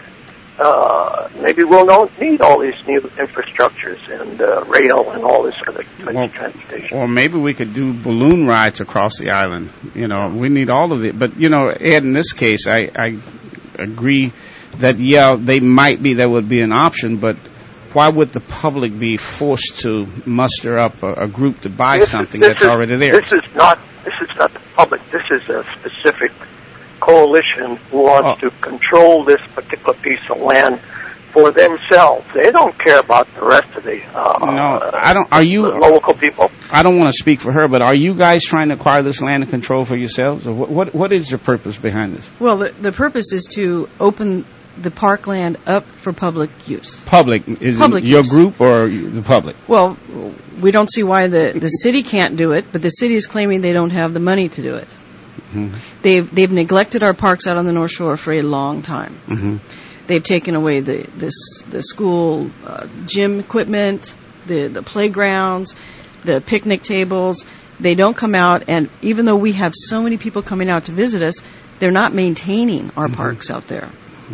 [SPEAKER 8] uh, maybe we'll don't need all these new infrastructures and uh, rail and all this other
[SPEAKER 4] Well,
[SPEAKER 8] transportation.
[SPEAKER 4] Or maybe we could do balloon rides across the island. You know, we need all of it. But, you know, Ed, in this case, I, I agree that, yeah, they might be, that would be an option, but why would the public be forced to muster up a, a group to buy
[SPEAKER 8] This is-
[SPEAKER 4] something
[SPEAKER 8] this
[SPEAKER 4] that's
[SPEAKER 8] is-
[SPEAKER 4] already there?
[SPEAKER 8] This is not this is not the public. This is a specific coalition who wants
[SPEAKER 4] Oh.
[SPEAKER 8] to control this particular piece of land for themselves. They don't care about the rest of the uh,
[SPEAKER 4] No, I don't. Are you?
[SPEAKER 8] the local people.
[SPEAKER 4] I don't want to speak for her, but are you guys trying to acquire this land and control for yourselves, or what? What, what is your purpose behind this?
[SPEAKER 5] Well, the, the purpose is to open the parkland up for public use.
[SPEAKER 4] Public is
[SPEAKER 5] Public
[SPEAKER 4] it your
[SPEAKER 5] use.
[SPEAKER 4] group or the public?
[SPEAKER 5] Well, we don't see why the, the city can't do it, but the city is claiming they don't have the money to do it.
[SPEAKER 4] Mm-hmm.
[SPEAKER 5] They've they've neglected our parks out on the North Shore for a long time.
[SPEAKER 4] Mm-hmm.
[SPEAKER 5] They've taken away the this the school uh, gym equipment, the the playgrounds, the picnic tables. They don't come out, and even though we have so many people coming out to visit us, they're not maintaining our
[SPEAKER 4] Mm-hmm.
[SPEAKER 5] parks out there.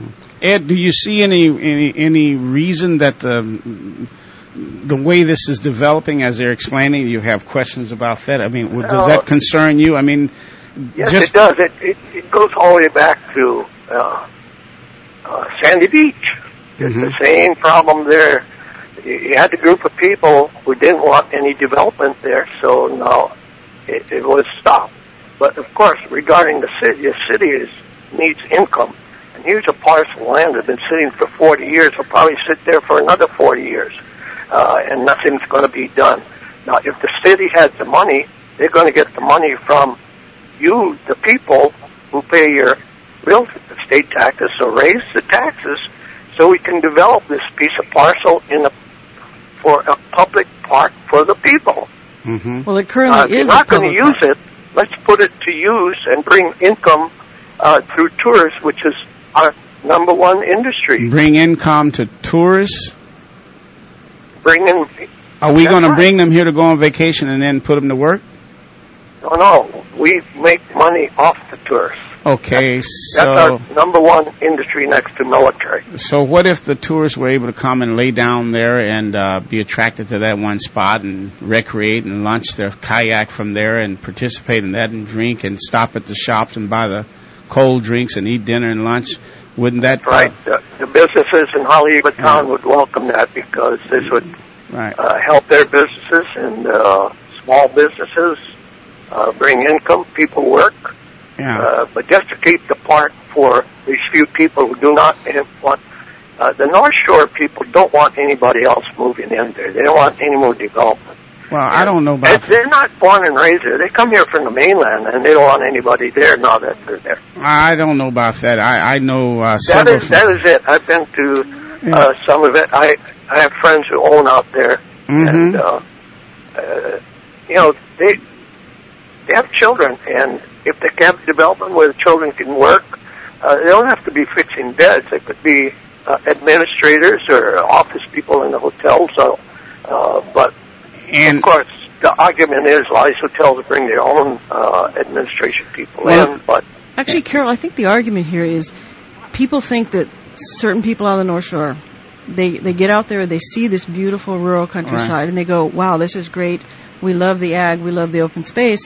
[SPEAKER 4] Ed, do you see any any any reason that the the way this is developing, as they're explaining, you have questions about that? I mean, does
[SPEAKER 8] No.
[SPEAKER 4] that concern you? I mean,
[SPEAKER 8] Yes,
[SPEAKER 4] just
[SPEAKER 8] it does. It, it it goes all the way back to uh, uh, Sandy Beach. It's
[SPEAKER 4] Mhm.
[SPEAKER 8] the same problem there. You you had a group of people who didn't want any development there, so now it, it was stopped. But of course, regarding the city, the city is, needs income. And here's a parcel of land that's been sitting for forty years. Will probably sit there for another forty years, uh, and nothing's going to be done. Now, if the city has the money, they're going to get the money from you, the people who pay your real estate taxes, so raise the taxes so we can develop this piece of parcel in a, for a public park for the people.
[SPEAKER 4] Mhm.
[SPEAKER 5] Well, it
[SPEAKER 8] Uh,
[SPEAKER 5] currently
[SPEAKER 8] if you're
[SPEAKER 5] is
[SPEAKER 8] not
[SPEAKER 5] a
[SPEAKER 8] going to
[SPEAKER 5] public
[SPEAKER 8] use it, let's put it to use and bring income uh, through tourists, which is our number one industry.
[SPEAKER 4] bring income to tourists.
[SPEAKER 8] Bring in,
[SPEAKER 4] Are we
[SPEAKER 8] That's
[SPEAKER 4] going to
[SPEAKER 8] right.
[SPEAKER 4] bring them here to go on vacation and then put them to work?
[SPEAKER 8] no, no, we make money off the tourists.
[SPEAKER 4] Okay,
[SPEAKER 8] That's
[SPEAKER 4] so
[SPEAKER 8] our number one industry next to military.
[SPEAKER 4] so what if the tourists were able to come and lay down there and uh, be attracted to that one spot and recreate and launch their kayak from there and participate in that and drink and stop at the shops and buy the cold drinks and eat dinner and lunch? Wouldn't that uh,
[SPEAKER 8] Right. The, the businesses in Haleiwa town would welcome that because this would
[SPEAKER 4] right.
[SPEAKER 8] uh, help their businesses and uh, small businesses uh, bring income, people work.
[SPEAKER 4] Yeah.
[SPEAKER 8] Uh, but just to keep the park for these few people who do not want, uh, the North Shore people don't want anybody else moving in there. They don't want any more development.
[SPEAKER 4] Well, I don't know about.
[SPEAKER 8] They're not born and raised there. They come here from the mainland, and they don't want anybody there now that they're there.
[SPEAKER 4] I don't know about that. I I know uh,
[SPEAKER 8] That
[SPEAKER 4] several.
[SPEAKER 8] is that is it. I've been to
[SPEAKER 4] Yeah.
[SPEAKER 8] uh, some of it. I I have friends who own out there,
[SPEAKER 4] Mhm.
[SPEAKER 8] and uh, uh, you know they they have children, and if they can have development where the children can work, uh, they don't have to be fixing beds. They could be uh, administrators or office people in the hotels. So, uh, but
[SPEAKER 4] And
[SPEAKER 8] of course, the argument is a lot of these hotels bring their own uh, administration people
[SPEAKER 4] Well-
[SPEAKER 8] in, but
[SPEAKER 5] Actually, Carol, I think the argument here is people think that certain people on the North Shore, they, they get out there, they see this beautiful rural countryside,
[SPEAKER 4] Right.
[SPEAKER 5] and they go, wow, this is great. We love the ag. We love the open space.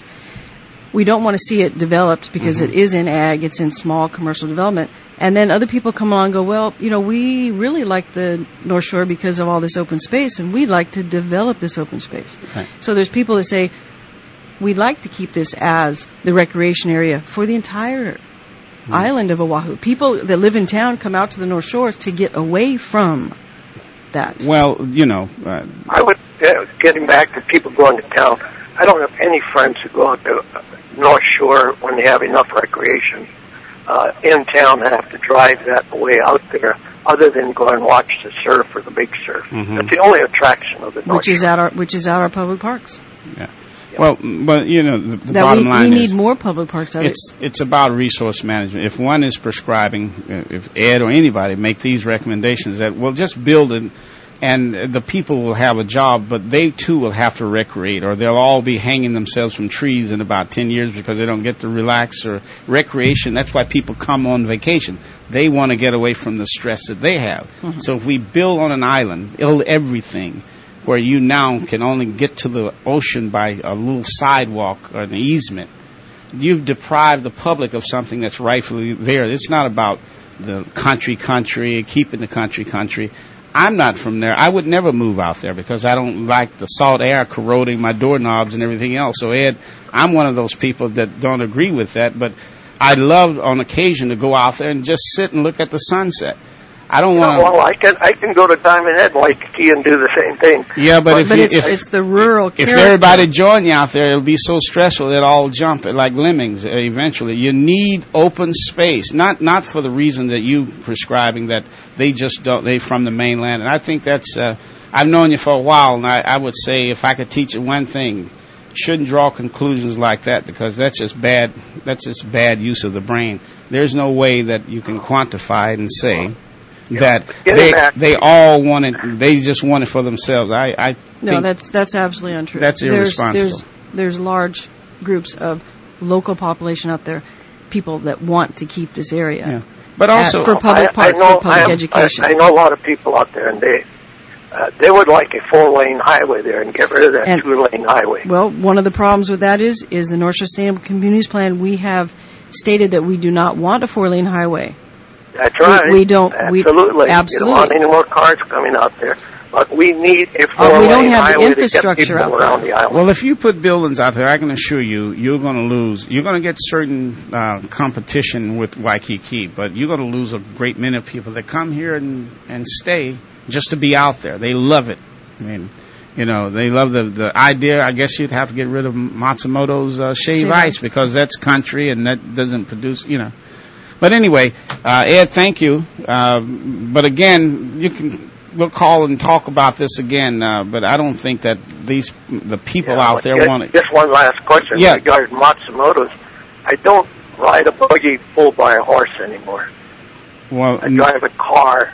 [SPEAKER 5] We don't want to see it developed because
[SPEAKER 4] Mm-hmm.
[SPEAKER 5] it is in ag. It's in small commercial development. And then other people come along and go, well, you know, we really like the North Shore because of all this open space, and we'd like to develop this open space.
[SPEAKER 4] Right.
[SPEAKER 5] So there's people that say, we'd like to keep this as the recreation area for the entire island of Oahu. People that live in town come out to the North Shores to get away from that.
[SPEAKER 4] well, you know, uh,
[SPEAKER 8] I would, uh, getting back to people going to town, I don't have any friends who go to uh, North Shore when they have enough recreation uh, in town and have to drive that way out there, other than go and watch the surf or the big surf.
[SPEAKER 4] Mhm.
[SPEAKER 8] That's the only attraction of the North
[SPEAKER 5] which is
[SPEAKER 8] Shore.
[SPEAKER 5] at our which is at our public parks.
[SPEAKER 4] yeah. Well, but you know, the, the
[SPEAKER 5] that
[SPEAKER 4] bottom
[SPEAKER 5] we,
[SPEAKER 4] line
[SPEAKER 5] we
[SPEAKER 4] is
[SPEAKER 5] need more public parks out
[SPEAKER 4] it's it's about resource management. If one is prescribing, uh, if Ed or anybody make these recommendations that we'll just build it, and the people will have a job, but they too will have to recreate, or they'll all be hanging themselves from trees in about ten years because they don't get to relax or recreation. That's why people come on vacation. They want to get away from the stress that they have.
[SPEAKER 5] Mhm.
[SPEAKER 4] So if we build on an island, build everything, where you now can only get to the ocean by a little sidewalk or an easement, you've deprived the public of something that's rightfully there. It's not about the country country, keeping the country country. I'm not from there. I would never move out there because I don't like the salt air corroding my doorknobs and everything else. So, Ed, I'm one of those people that don't agree with that, but I love on occasion to go out there and just sit and look at the sunset. I don't want
[SPEAKER 8] Well, I can I can go to Diamond Head and Waikiki and do the same thing.
[SPEAKER 4] Yeah, but, if
[SPEAKER 5] but
[SPEAKER 4] you,
[SPEAKER 5] it's,
[SPEAKER 4] if,
[SPEAKER 5] it's the rural
[SPEAKER 4] if
[SPEAKER 5] character.
[SPEAKER 4] everybody joined you out there, it'll be so stressful they'll all jump it like lemmings uh, eventually. You need open space, not not for the reason that you prescribing that they just don't, they from the mainland. And I think that's, uh, I've known you for a while, and I, I would say if I could teach you one thing, shouldn't draw conclusions like that because that's just bad, that's just bad use of the brain. There's no way that you can quantify it and say that
[SPEAKER 8] Get
[SPEAKER 4] they
[SPEAKER 8] it back.
[SPEAKER 4] they all want it, they just want it for themselves. I, I
[SPEAKER 5] No,
[SPEAKER 4] think
[SPEAKER 5] that's that's absolutely untrue.
[SPEAKER 4] That's
[SPEAKER 5] There's-
[SPEAKER 4] irresponsible.
[SPEAKER 5] There's, there's large groups of local population out there, people that want to keep this area.
[SPEAKER 4] Yeah. But also,
[SPEAKER 5] At- for public
[SPEAKER 8] I,
[SPEAKER 5] park,
[SPEAKER 8] I know,
[SPEAKER 5] for public
[SPEAKER 8] I, am-
[SPEAKER 5] education.
[SPEAKER 8] I, I know a lot of people out there, and they uh, they would like a four-lane highway there and get rid of that
[SPEAKER 5] And-
[SPEAKER 8] two-lane highway.
[SPEAKER 5] Well, one of the problems with that is is the North Shore Sustainable Communities Plan. We have stated that we do not want a four-lane highway.
[SPEAKER 8] That's right.
[SPEAKER 5] we don't- we-
[SPEAKER 8] Absolutely.
[SPEAKER 5] absolutely.
[SPEAKER 8] You don't want any more cars coming out there. But we need a
[SPEAKER 5] Oh,
[SPEAKER 8] four-lane
[SPEAKER 5] we don't have the
[SPEAKER 8] highway to get
[SPEAKER 5] infrastructure
[SPEAKER 8] people
[SPEAKER 5] out there.
[SPEAKER 8] around the island.
[SPEAKER 4] well, if you put buildings out there, I can assure you, you're going to lose. You're going to get certain uh, competition with Waikiki, but you're going to lose a great many people that come here and, and stay just to be out there. They love it. I mean, you know, they love the the idea. I guess you'd have to get rid of Matsumoto's uh, shave
[SPEAKER 5] Shave
[SPEAKER 4] ice because that's country and that doesn't produce, you know. But anyway, uh, Ed, thank you. Uh, but again, you can we'll call and talk about this again. Uh, but I don't think that these the people
[SPEAKER 8] Yeah,
[SPEAKER 4] out
[SPEAKER 8] but
[SPEAKER 4] there
[SPEAKER 8] just,
[SPEAKER 4] want it.
[SPEAKER 8] Just one last question
[SPEAKER 4] Yeah.
[SPEAKER 8] regarding Matsumoto's. I don't ride a buggy pulled by a horse anymore.
[SPEAKER 4] Well,
[SPEAKER 8] I drive a car.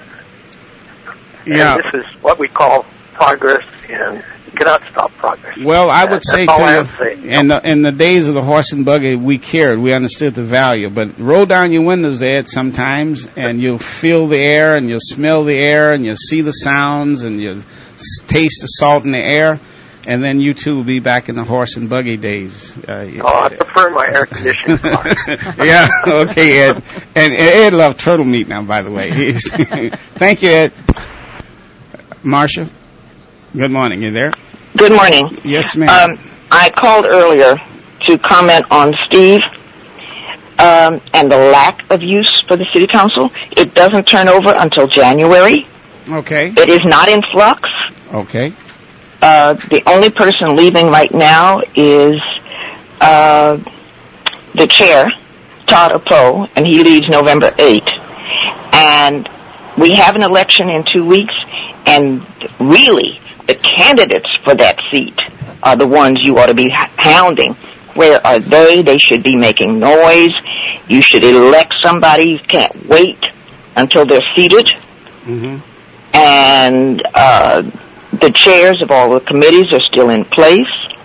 [SPEAKER 4] yeah.
[SPEAKER 8] And this is what we call progress, and you cannot stop progress.
[SPEAKER 4] Well, I would
[SPEAKER 8] That's
[SPEAKER 4] say
[SPEAKER 8] all I
[SPEAKER 4] to
[SPEAKER 8] have to say.
[SPEAKER 4] you, in the, in the days of the horse and buggy, we cared. We understood the value. But roll down your windows, Ed, sometimes, and you'll feel the air, and you'll smell the air, and you'll see the sounds, and you'll s- taste the salt in the air, and then you too will be back in the horse and buggy days. Uh,
[SPEAKER 8] Oh, I prefer my air-conditioned car.
[SPEAKER 4] yeah, okay, Ed. And Ed loved turtle meat now, by the way. He's Thank you, Ed. Marcia? Good morning. You there?
[SPEAKER 9] Good morning.
[SPEAKER 4] Yes, ma'am.
[SPEAKER 9] Um, I called earlier to comment on Steve um, and the lack of use for the city council. It doesn't turn over until January.
[SPEAKER 4] Okay.
[SPEAKER 9] It is not in flux.
[SPEAKER 4] Okay.
[SPEAKER 9] Uh, the only person leaving right now is uh, the chair, Todd Apo, and he leaves November eighth. And we have an election in two weeks, and really, the candidates for that seat are the ones you ought to be hounding. Where are they? They should be making noise. You should elect somebody. You can't wait until they're seated.
[SPEAKER 4] Mm-hmm.
[SPEAKER 9] And uh, the chairs of all the committees are still in place,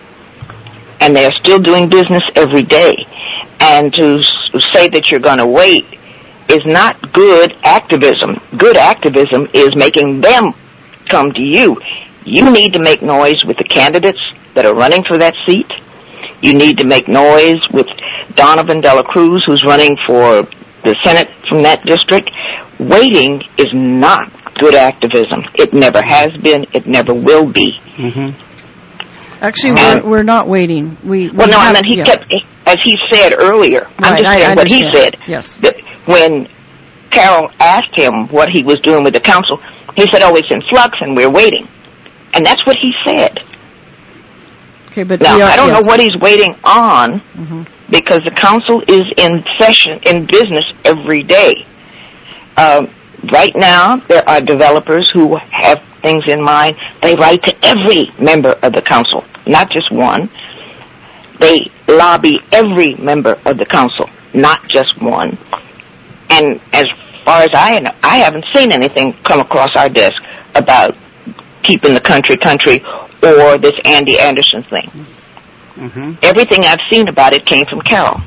[SPEAKER 9] and they're still doing business every day. And to s- say that you're going to wait is not good activism. Good activism is making them come to you. You need to make noise with the candidates that are running for that seat. You need to make noise with Donovan Dela Cruz, who's running for the Senate from that district. Waiting is not good activism. It never has been. It never will be.
[SPEAKER 4] Mm-hmm.
[SPEAKER 5] Actually,
[SPEAKER 9] And-
[SPEAKER 5] we're, we're not waiting. We, we
[SPEAKER 9] Well, no, I
[SPEAKER 5] have-
[SPEAKER 9] mean, he
[SPEAKER 5] yeah.
[SPEAKER 9] kept, as he said earlier, I'm
[SPEAKER 5] Right,
[SPEAKER 9] just
[SPEAKER 5] I
[SPEAKER 9] saying what he
[SPEAKER 5] understand.
[SPEAKER 9] said.
[SPEAKER 5] Yes.
[SPEAKER 9] That when Carol asked him what he was doing with the council, he said, oh, it's in flux and we're waiting. And that's what he said.
[SPEAKER 5] Okay, but
[SPEAKER 9] Now,
[SPEAKER 5] we are,
[SPEAKER 9] I don't
[SPEAKER 5] yes.
[SPEAKER 9] know what he's waiting on
[SPEAKER 5] Mm-hmm.
[SPEAKER 9] because the council is in session, in business every day. Um, right now, there are developers who have things in mind. They write to every member of the council, not just one. They lobby every member of the council, not just one. And as far as I know, I haven't seen anything come across our desk about keeping the country country or this Andy Anderson thing.
[SPEAKER 4] Mm-hmm.
[SPEAKER 9] Everything I've seen about it came from Carol,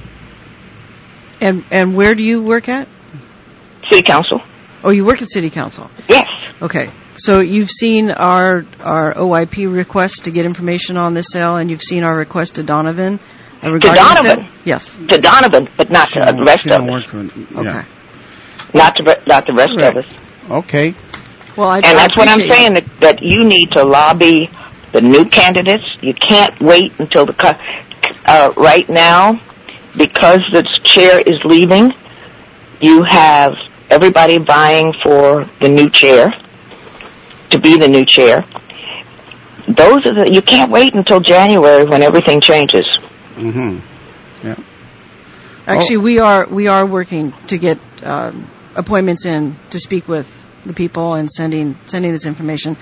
[SPEAKER 5] And and where do you work at?
[SPEAKER 9] city council.
[SPEAKER 5] Oh, you work at City Council.
[SPEAKER 9] Yes.
[SPEAKER 5] Okay. So you've seen our our O I P request to get information on this sale, and you've seen our request to Donovan uh, regarding the
[SPEAKER 9] Donovan?
[SPEAKER 5] sale? Yes.
[SPEAKER 9] To Donovan, but not to the rest of us.
[SPEAKER 5] Okay.
[SPEAKER 9] Not to re- not the rest
[SPEAKER 4] Right.
[SPEAKER 9] of us.
[SPEAKER 4] Okay.
[SPEAKER 5] Well, I,
[SPEAKER 9] And
[SPEAKER 5] I
[SPEAKER 9] that's what I'm
[SPEAKER 5] appreciate
[SPEAKER 9] saying, that, that you need to lobby the new candidates. You can't wait until the, co- uh, right now, because the chair is leaving, you have everybody vying for the new chair, to be the new chair. Those are the, you can't wait until January when everything changes.
[SPEAKER 4] Mm-hmm. Yeah.
[SPEAKER 5] Actually, we are we are working to get um, appointments in to speak with the people and sending sending this information.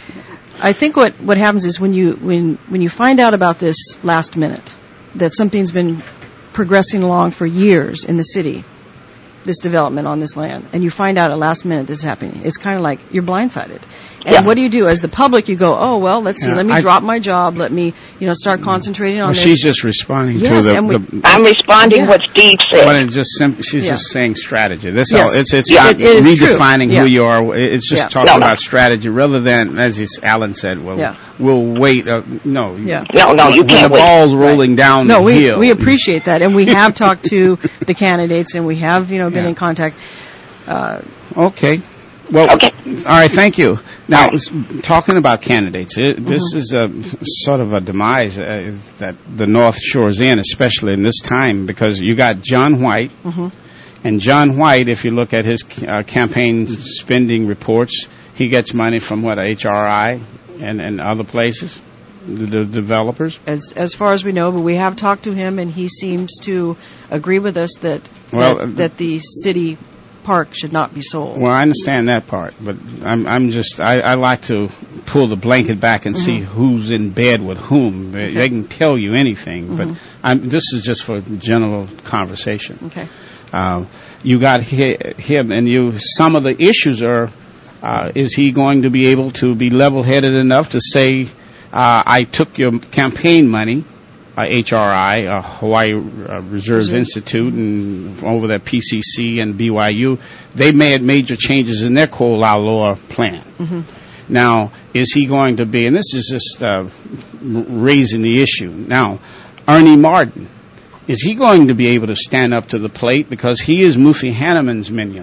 [SPEAKER 5] I think what, what happens is when you when when you find out about this last minute, that something's been progressing along for years in the city, this development on this land, and you find out at last minute this is happening, it's kind of like you're blindsided. And
[SPEAKER 9] Yeah.
[SPEAKER 5] what do you do as the public? You go, oh well, let's see,
[SPEAKER 4] Yeah,
[SPEAKER 5] let me
[SPEAKER 4] I-
[SPEAKER 5] drop my job, let me you know start concentrating on
[SPEAKER 4] Well,
[SPEAKER 5] this.
[SPEAKER 4] she's just responding
[SPEAKER 5] Yes,
[SPEAKER 4] to the.
[SPEAKER 5] and we-
[SPEAKER 4] the
[SPEAKER 9] I'm responding
[SPEAKER 5] Yeah.
[SPEAKER 9] what Steve said.
[SPEAKER 4] Well, it's just sim- she's
[SPEAKER 5] Yeah.
[SPEAKER 4] just saying strategy. That's
[SPEAKER 5] Yes.
[SPEAKER 4] all. It's it's
[SPEAKER 5] Yeah,
[SPEAKER 4] not
[SPEAKER 5] it- it is true.
[SPEAKER 4] redefining
[SPEAKER 5] Yeah.
[SPEAKER 4] who you are. It's just
[SPEAKER 5] Yeah.
[SPEAKER 4] talking
[SPEAKER 9] No, no.
[SPEAKER 4] about strategy rather than, as is- Alan said, well,
[SPEAKER 5] Yeah.
[SPEAKER 4] we'll wait. Uh, no.
[SPEAKER 5] Yeah.
[SPEAKER 9] No, no, you
[SPEAKER 4] when
[SPEAKER 9] can't
[SPEAKER 4] the
[SPEAKER 9] wait.
[SPEAKER 4] ball's rolling down
[SPEAKER 5] No,
[SPEAKER 4] the
[SPEAKER 5] we
[SPEAKER 4] hill.
[SPEAKER 5] we appreciate that, and we have talked to the candidates, and we have you know been
[SPEAKER 4] Yeah.
[SPEAKER 5] in contact. Uh,
[SPEAKER 4] Okay. Well,
[SPEAKER 9] Okay.
[SPEAKER 4] all right, thank you. Now,
[SPEAKER 9] All right.
[SPEAKER 4] s- talking about candidates, it, this
[SPEAKER 5] Mm-hmm.
[SPEAKER 4] is a sort of a demise uh, that the North Shore is in, especially in this time, because you got John White,
[SPEAKER 5] mhm.
[SPEAKER 4] and John White, if you look at his uh, campaign spending reports, he gets money from, what, H R I and, and other places, the, the developers.
[SPEAKER 5] As as far as we know, but we have talked to him, and he seems to agree with us that
[SPEAKER 4] Well,
[SPEAKER 5] that,
[SPEAKER 4] uh,
[SPEAKER 5] that the city park should not be sold.
[SPEAKER 4] Well, I understand that part, but I'm I'm just I, I like to pull the blanket back and see who's in bed with whom. They, they can tell you anything, but I'm, this is just for general conversation.
[SPEAKER 5] Okay.
[SPEAKER 4] Uh, you got hi, him, and you. Some of the issues are: uh, is he going to be able to be level-headed enough to say, uh, "I took your campaign money"? Uh, H R I, uh, Hawaii uh, Reserve
[SPEAKER 5] Reserve.
[SPEAKER 4] Institute, and over there P C C and B Y U, they made major changes in their Ko'olauloa plan.
[SPEAKER 5] Mm-hmm.
[SPEAKER 4] Now, is he going to be, and this is just uh, raising the issue, now, Ernie Martin, is he going to be able to stand up to the plate? Because he is Mufi Hanneman's minion.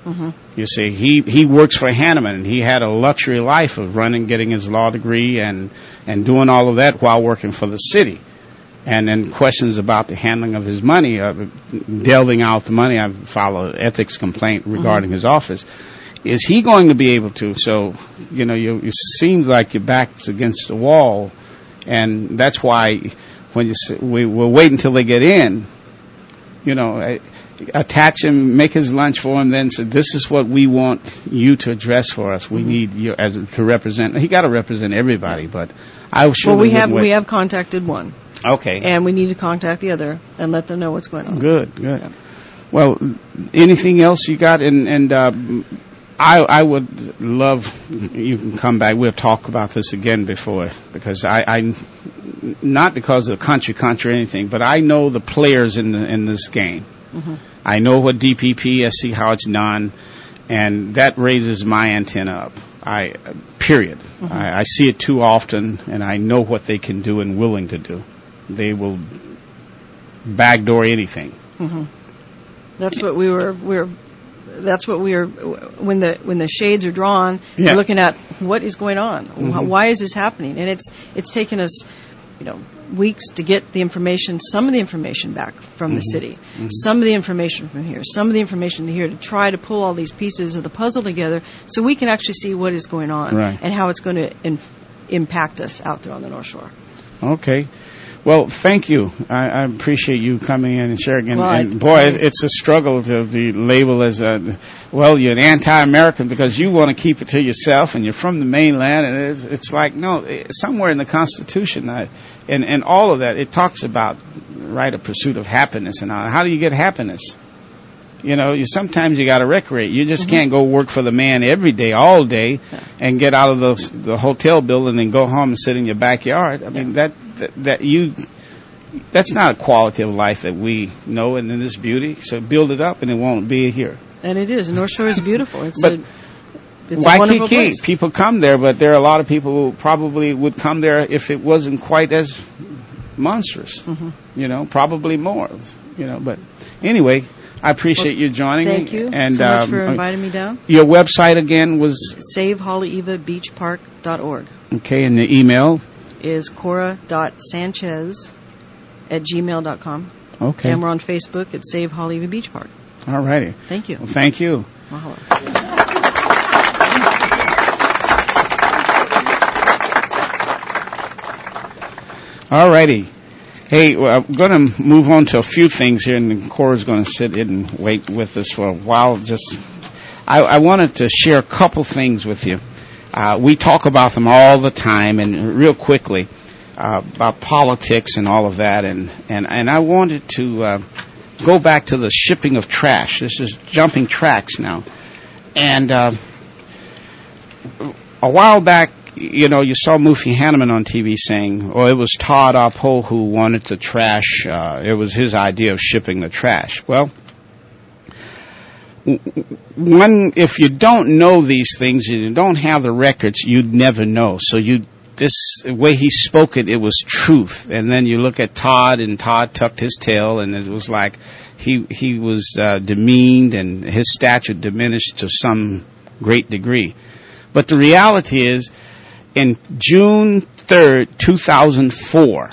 [SPEAKER 5] Mm-hmm.
[SPEAKER 4] You see, he, he works for Hanneman, and he had a luxury life of running, getting his law degree, and, and doing all of that while working for the city. And then questions about the handling of his money, uh, delving out the money. I filed an ethics complaint regarding mm-hmm. his office. Is he going to be able to? So, you know, you, it seems like your back's against the wall, and that's why when you say, we, we'll wait until they get in, you know, attach him, make his lunch for him, then say, this is what we want you to address for us. We mm-hmm. need you as to represent. He got to represent everybody, but I sure.
[SPEAKER 5] Well, we have wait. we have contacted one.
[SPEAKER 4] Okay.
[SPEAKER 5] And we need to contact the other and let them know what's going on.
[SPEAKER 4] Good, good. Yeah. Well, anything else you got? And, and uh, I I would love, you can come back. We'll talk about this again before, because I, I not because of country, country or anything, but I know the players in the in this game. Mm-hmm. I know what D P P, I see how it's done, and that raises my antenna up. I, period. Mm-hmm. I, I see it too often, and I know what they can do and willing to do. They will backdoor anything.
[SPEAKER 5] Mm-hmm. That's what we were. We're. That's what we are. When the when the shades are drawn, yeah. we're looking at what is going on. Mm-hmm. Why is this happening? And it's it's taken us, you know, weeks to get the information. Some of the information back from mm-hmm. the city. Mm-hmm. Some of the information from here. Some of the information here to try to pull all these pieces of the puzzle together, so we can actually see what is going on
[SPEAKER 4] right.
[SPEAKER 5] and how it's going to inf- impact us out there on the North Shore.
[SPEAKER 4] Okay. Well, thank you. I, I appreciate you coming in and sharing. And,
[SPEAKER 5] well,
[SPEAKER 4] and boy, I, it's a struggle to be labeled as a, well, you're an anti-American because you want to keep it to yourself and you're from the mainland. And it's, it's like, no, somewhere in the Constitution, I, and, and all of that, it talks about right of pursuit of happiness. And how do you get happiness? You know, you sometimes you got to recreate. You just mm-hmm. can't go work for the man every day, all day, yeah. and get out of the the hotel building and go home and sit in your backyard. I mean, yeah. that, that that you that's not a quality of life that we know and in this beauty. So build it up, and it won't be here.
[SPEAKER 5] And it is. North Shore is beautiful. It's
[SPEAKER 4] but
[SPEAKER 5] a it's a wonderful
[SPEAKER 4] Waikiki,
[SPEAKER 5] place.
[SPEAKER 4] People come there, but there are a lot of people who probably would come there if it wasn't quite as monstrous. Mm-hmm. You know, probably more. You know, but anyway. I appreciate well, you joining
[SPEAKER 5] thank
[SPEAKER 4] me.
[SPEAKER 5] Thank you
[SPEAKER 4] and,
[SPEAKER 5] so much
[SPEAKER 4] um,
[SPEAKER 5] for inviting me down.
[SPEAKER 4] Your website again was?
[SPEAKER 5] save haleiwa beach park dot org.
[SPEAKER 4] Okay, and the email?
[SPEAKER 5] Is cora dot sanchez at gmail dot com.
[SPEAKER 4] Okay.
[SPEAKER 5] And we're on Facebook at Save Haleiwa Beach Park.
[SPEAKER 4] All righty.
[SPEAKER 5] Thank you.
[SPEAKER 4] Well, thank you.
[SPEAKER 5] Mahalo.
[SPEAKER 4] All righty. Hey, well, I'm going to move on to a few things here, and Cora's going to sit in and wait with us for a while. Just, I, I wanted to share a couple things with you. Uh, we talk about them all the time, and real quickly uh, about politics and all of that. And and, and I wanted to uh, go back to the shipping of trash. This is jumping tracks now, and uh, a while back. You know, you saw Mufi Hanneman on T V saying, oh, it was Todd Apo who wanted the trash. Uh, it was his idea of shipping the trash. Well, when, if you don't know these things and you don't have the records, you'd never know. So you, this the way he spoke it, it was truth. And then you look at Todd, and Todd tucked his tail, and it was like he, he was uh, demeaned and his stature diminished to some great degree. But the reality is, in June third, two thousand four,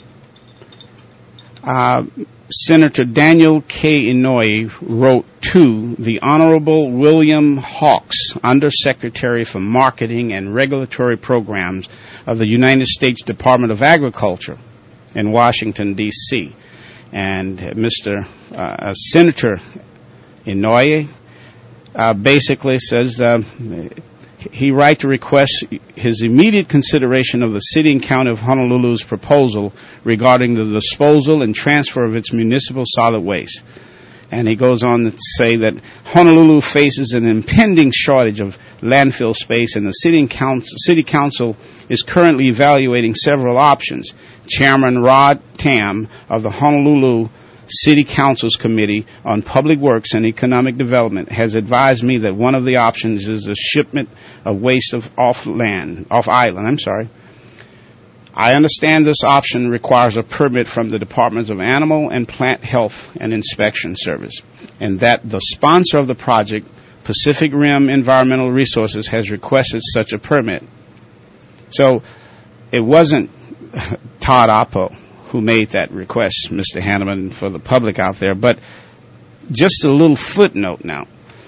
[SPEAKER 4] uh, Senator Daniel K. Inouye wrote to the Honorable William Hawks, Undersecretary for Marketing and Regulatory Programs of the United States Department of Agriculture in Washington, D C And Mister Uh, Senator Inouye uh, basically says uh, he right to request his immediate consideration of the City and County of Honolulu's proposal regarding the disposal and transfer of its municipal solid waste. And he goes on to say that Honolulu faces an impending shortage of landfill space, and the City, and Council, City Council is currently evaluating several options. Chairman Rod Tam of the Honolulu City Council's Committee on Public Works and Economic Development has advised me that one of the options is the shipment of waste of off land, off island, I'm sorry. I understand this option requires a permit from the Departments of Animal and Plant Health and Inspection Service, and that the sponsor of the project Pacific Rim Environmental Resources has requested such a permit. So it wasn't Todd Oppo who made that request, Mister Hanneman, for the public out there, but just a little footnote now.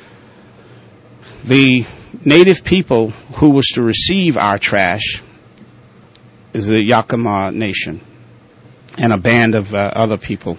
[SPEAKER 4] The native people who was to receive our trash is the Yakima Nation and a band of uh, other people.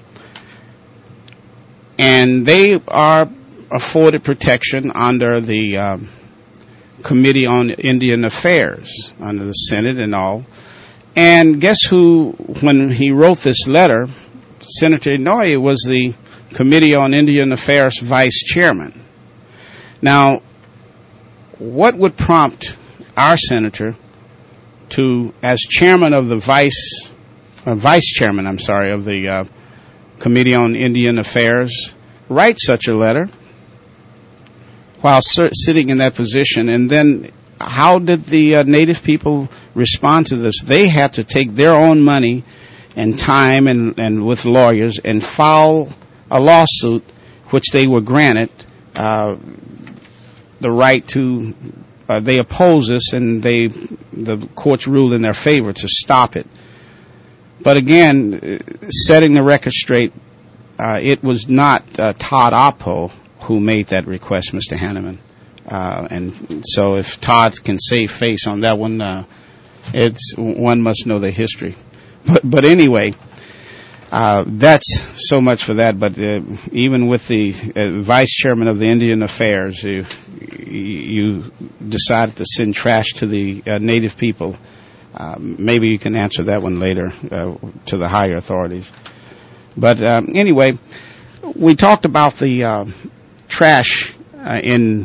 [SPEAKER 4] And they are afforded protection under the um, Committee on Indian Affairs, under the Senate and all. And guess who, when he wrote this letter, Senator Inouye was the Committee on Indian Affairs Vice Chairman. Now, what would prompt our senator to, as chairman of the vice, uh, vice chairman, I'm sorry, of the uh, Committee on Indian Affairs, write such a letter while ser- sitting in that position? And then how did the uh, native people respond to this? They had to take their own money and time and, and with lawyers and file a lawsuit, which they were granted uh, the right to. Uh, they oppose this, and they the courts ruled in their favor to stop it. But again, setting the record straight, uh, it was not uh, Todd Oppo who made that request, Mister Hanneman. Uh, and so if Todd can save face on that one, uh, it's one must know the history. But, but anyway, uh, that's so much for that. But uh, even with the uh, vice chairman of the Indian Affairs, you, you decided to send trash to the uh, native people. Uh, maybe you can answer that one later uh, to the higher authorities. But um, anyway, we talked about the uh, trash uh, in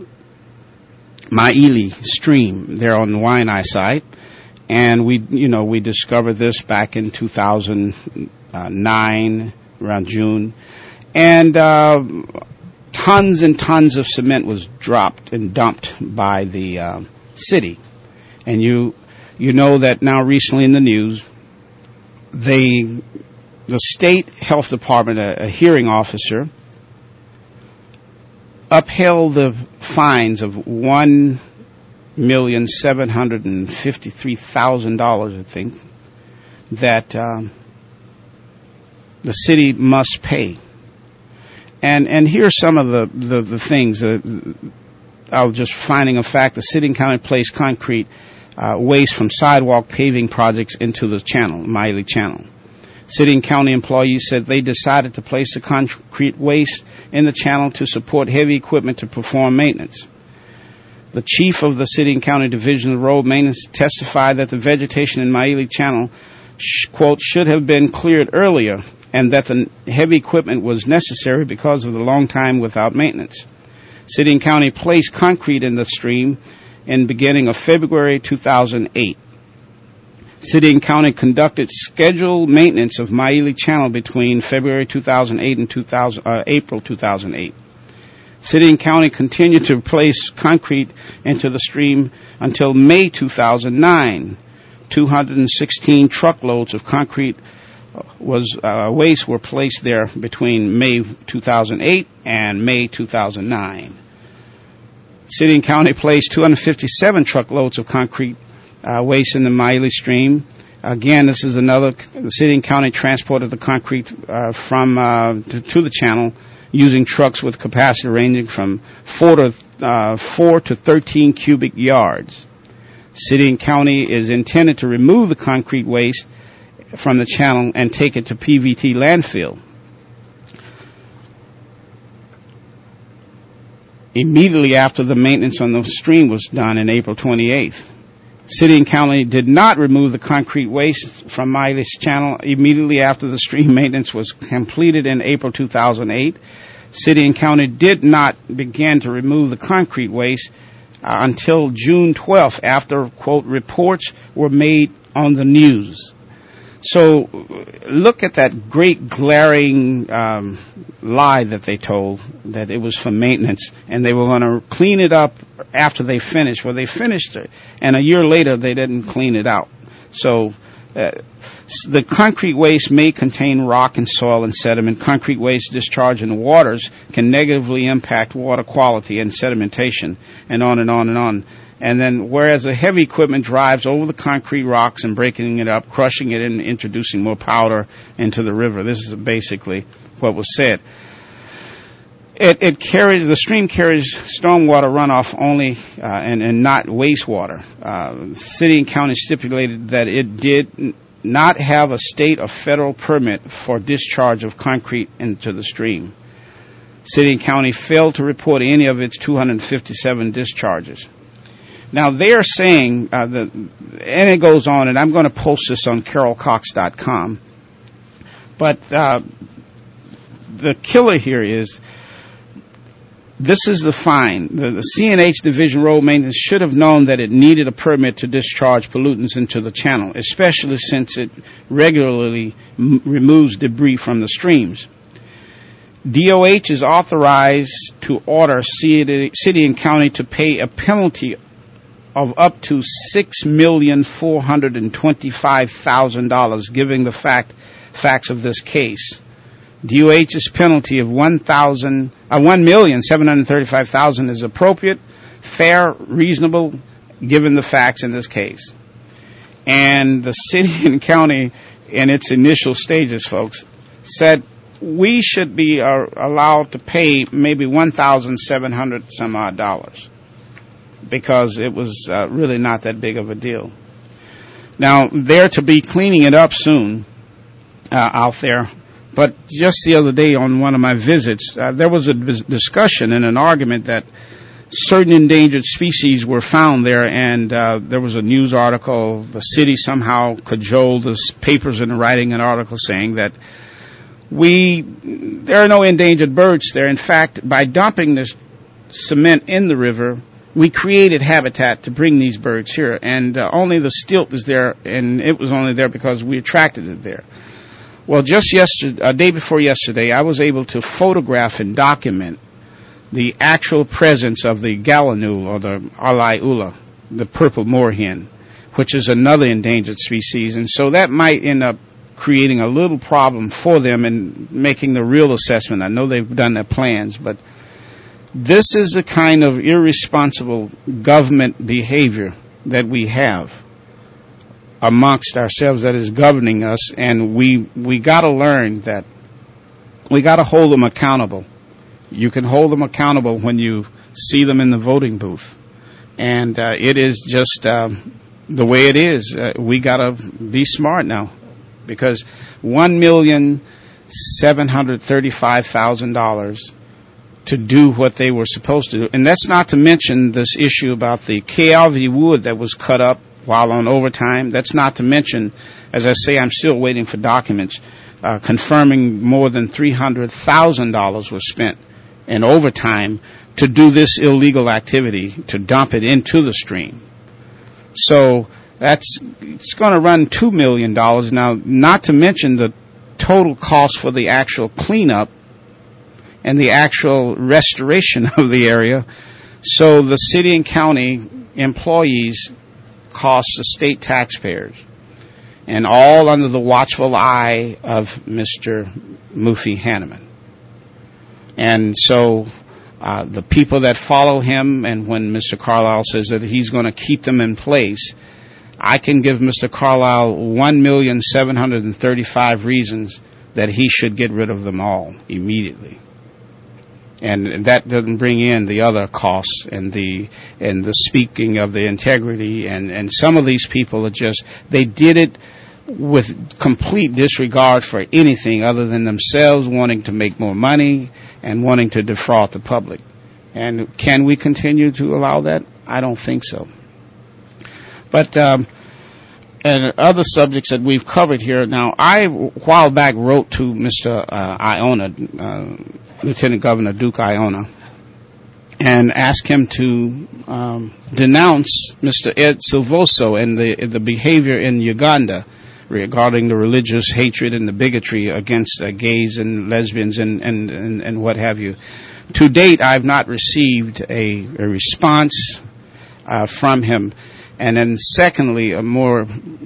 [SPEAKER 4] Maile Stream there on the Waianae site, and we, you know, we discovered this back in two thousand nine, around June, and uh, tons and tons of cement was dropped and dumped by the uh, city. And you, you know that now recently in the news, they, the state health department, a, a hearing officer, upheld the fines of one million seven hundred and fifty-three thousand dollars, I think, that um, the city must pay. And and here are some of the the, the things. Uh, I'll just finding a fact: the city and county placed concrete uh, waste from sidewalk paving projects into the channel, Maile Channel. City and county employees said they decided to place the concrete waste in the channel to support heavy equipment to perform maintenance. The chief of the City and County Division of Road Maintenance testified that the vegetation in Maile Channel, sh- quote, should have been cleared earlier, and that the heavy equipment was necessary because of the long time without maintenance. City and County placed concrete in the stream in beginning of February two thousand eight. City and County conducted scheduled maintenance of Maile Channel between February two thousand eight and two thousand, uh, April two thousand eight. City and County continued to place concrete into the stream until May two thousand nine. two hundred sixteen truckloads of concrete was uh, waste were placed there between May two thousand eight and May two thousand nine. City and County placed two hundred fifty-seven truckloads of concrete uh, waste in the Maile stream. Again, this is another. The City and County transported the concrete uh, from uh, to, to the channel using trucks with capacity ranging from four to uh, four to thirteen cubic yards. City and County is intended to remove the concrete waste from the channel and take it to P V T landfill. Immediately after the maintenance on the stream was done in April twenty-eighth. City and County did not remove the concrete waste from Maile's channel immediately after the stream maintenance was completed in April two thousand eight. City and County did not begin to remove the concrete waste uh, until June twelfth, after, quote, reports were made on the news. So look at that great glaring um, lie that they told, that it was for maintenance, and they were going to clean it up after they finished. Well, they finished it, and a year later they didn't clean it out. So Uh, the concrete waste may contain rock and soil and sediment. Concrete waste discharged in the waters can negatively impact water quality and sedimentation, and on and on and on. And then, whereas the heavy equipment drives over the concrete rocks and breaking it up, crushing it, and introducing more powder into the river. This is basically what was said. It, it carries, the stream carries stormwater runoff only, uh, and, and not wastewater. Uh, city and county stipulated that it did n- not have a state or federal permit for discharge of concrete into the stream. City and county failed to report any of its two hundred fifty-seven discharges. Now they are saying, uh, that, and it goes on, and I'm going to post this on carol cox dot com, but uh, the killer here is, this is the fine. The, the C N H Division Road Maintenance should have known that it needed a permit to discharge pollutants into the channel, especially since it regularly m- removes debris from the streams. D O H is authorized to order city, city and county to pay a penalty of up to six million four hundred twenty-five thousand dollars, giving the fact facts of this case. D O H's penalty of one thousand, uh, one million seven hundred thirty-five thousand is appropriate, fair, reasonable, given the facts in this case. And the city and county, in its initial stages, folks, said we should be uh, allowed to pay maybe one thousand seven hundred some odd dollars, because it was uh, really not that big of a deal. Now they're to be cleaning it up soon uh, out there. But just the other day on one of my visits, uh, there was a dis- discussion and an argument that certain endangered species were found there, and uh, there was a news article. The city somehow cajoled the papers into writing an article saying that we there are no endangered birds there. In fact, by dumping this cement in the river, we created habitat to bring these birds here, and uh, only the stilt is there, and it was only there because we attracted it there. Well, just yesterday, a day before yesterday, I was able to photograph and document the actual presence of the gallinule, or the alai ula, the purple moorhen, which is another endangered species. And so that might end up creating a little problem for them in making the real assessment. I know they've done their plans, but this is the kind of irresponsible government behavior that we have amongst ourselves, that is governing us, and we we got to learn that we got to hold them accountable. You can hold them accountable when you see them in the voting booth, and uh, it is just uh, the way it is. Uh, we got to be smart now, because one million seven hundred thirty-five thousand dollars to do what they were supposed to do, and that's not to mention this issue about the K L V wood that was cut up while on overtime. That's not to mention, as I say, I'm still waiting for documents uh, confirming more than three hundred thousand dollars was spent in overtime to do this illegal activity, to dump it into the stream. So that's it's going to run two million dollars. Now, not to mention the total cost for the actual cleanup and the actual restoration of the area. So the city and county employees cost the state taxpayers, and all under the watchful eye of Mister Mufi Hanneman. And so uh, the people that follow him, and when Mister Carlisle says that he's going to keep them in place, I can give Mister Carlisle one million seven hundred thirty-five reasons that he should get rid of them all immediately. And that doesn't bring in the other costs and the and the speaking of the integrity, and, and some of these people are just, they did it with complete disregard for anything other than themselves wanting to make more money and wanting to defraud the public. And can we continue to allow that? I don't think so. But um, and other subjects that we've covered here. Now, I, a while back, wrote to Mister Uh, Iona, uh, Lieutenant Governor Duke Iona, and asked him to um, denounce Mister Ed Silvoso and the the behavior in Uganda regarding the religious hatred and the bigotry against uh, gays and lesbians and, and, and, and what have you. To date, I've not received a, a response uh, from him. And then secondly, a more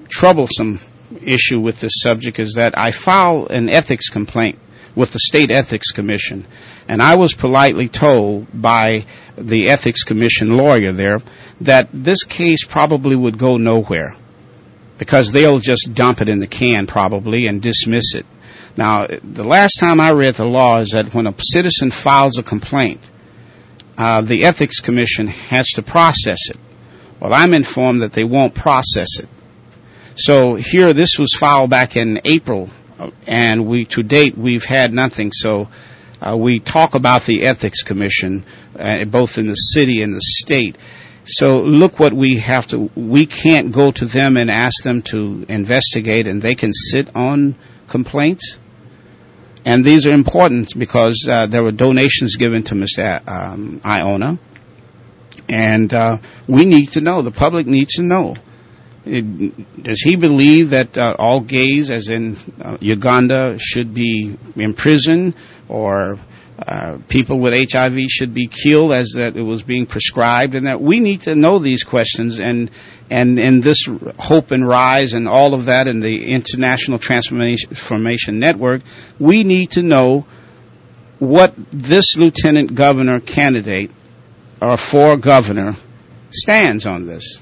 [SPEAKER 4] troublesome issue with this subject is that I filed an ethics complaint with the State Ethics Commission, and I was politely told by the Ethics Commission lawyer there that this case probably would go nowhere because they'll just dump it in the can probably and dismiss it. Now, the last time I read the law is that when a citizen files a complaint, uh, the Ethics Commission has to process it. Well, I'm informed that they won't process it. So here, this was filed back in April, and we to date we've had nothing. So uh, we talk about the Ethics Commission, uh, both in the city and the state. So look what we have to. We can't go to them and ask them to investigate, and they can sit on complaints. And these are important because uh, there were donations given to Mister Um, Iona, and uh, we need to know. The public needs to know. It, does he believe that uh, all gays, as in uh, Uganda, should be imprisoned, or uh, people with H I V should be killed, as that it was being prescribed? And that we need to know these questions, and and in this Hope and Rise and all of that, and the International Transformation Network, we need to know what this lieutenant governor candidate or for governor stands on this.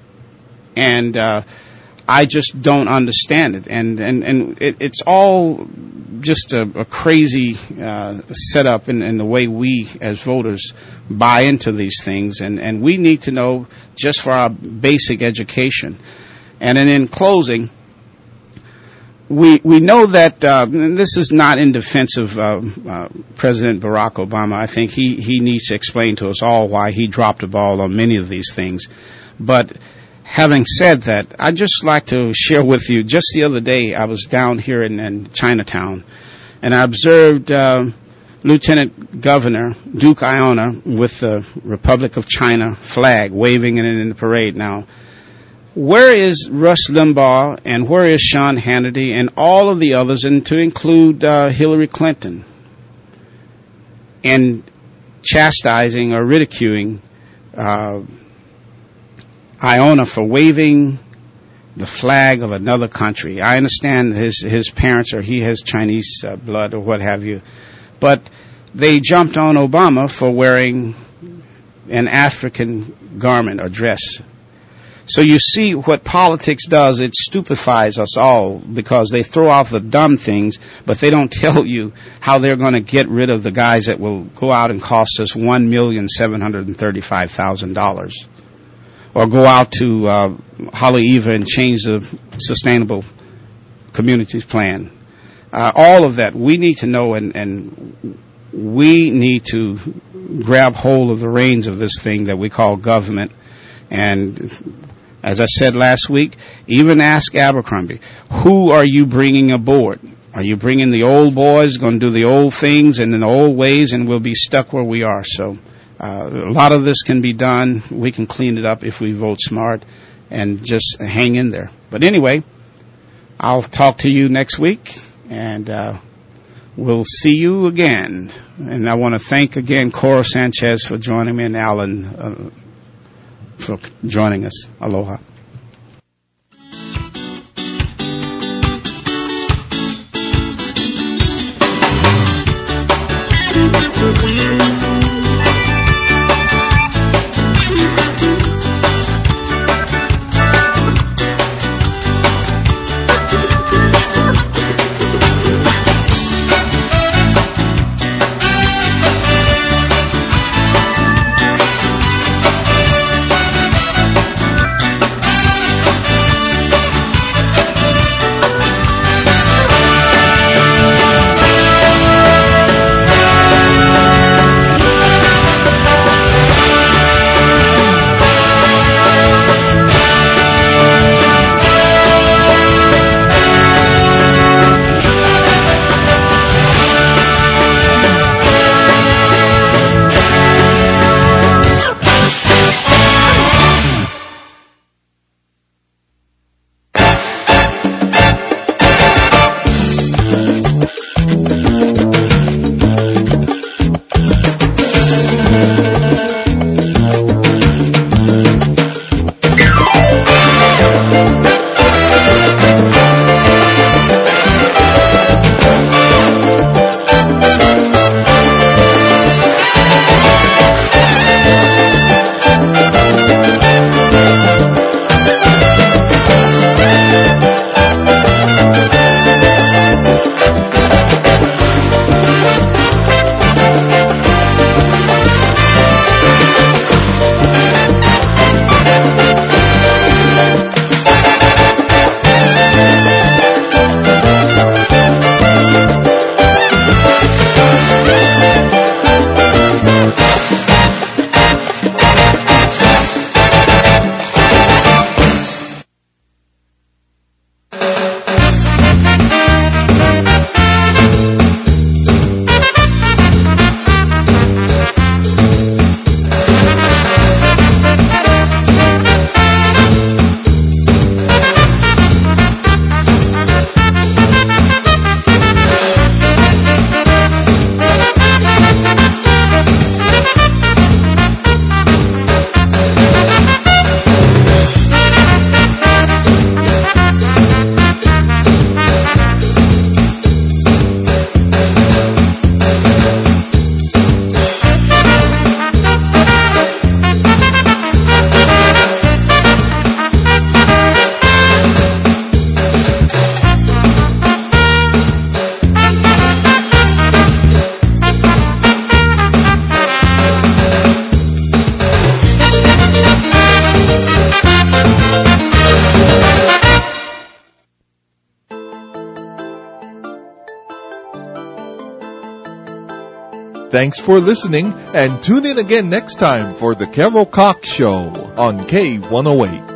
[SPEAKER 4] And uh, I just don't understand it. And, and, and it, it's all just a, a crazy uh, setup in, in the way we as voters buy into these things. And, and we need to know just for our basic education. And then in closing, we we know that uh, and this is not in defense of uh, uh, President Barack Obama. I think he, he needs to explain to us all why he dropped the ball on many of these things. But having said that, I'd just like to share with you, just the other day I was down here in, in Chinatown, and I observed uh, Lieutenant Governor Duke Iona with the Republic of China flag, waving it in the parade. Now, where is Rush Limbaugh, and where is Sean Hannity, and all of the others, and to include uh, Hillary Clinton, in chastising or ridiculing uh Iona for waving the flag of another country? I understand his his parents, or he has Chinese uh, blood or what have you, but they jumped on Obama for wearing an African garment or dress. So you see what politics does. It stupefies us all because they throw out the dumb things, but they don't tell you how they're going to get rid of the guys that will go out and cost us one million seven hundred thirty-five thousand dollars. Or go out to uh, Haleiwa and change the Sustainable Communities Plan. Uh, all of that we need to know, and, and we need to grab hold of the reins of this thing that we call government. And as I said last week, even ask Abercrombie, who are you bringing aboard? Are you bringing the old boys, going to do the old things and in the old ways, and we'll be stuck where we are? So Uh, a lot of this can be done. We can clean it up if we vote smart and just hang in there. But anyway, I'll talk to you next week, and uh, we'll see you again. And I want to thank again Cora Sanchez for joining me, and Alan uh, for joining us. Aloha.
[SPEAKER 1] Thanks for listening, and tune in again next time for the Carol Cox Show on K one oh eight.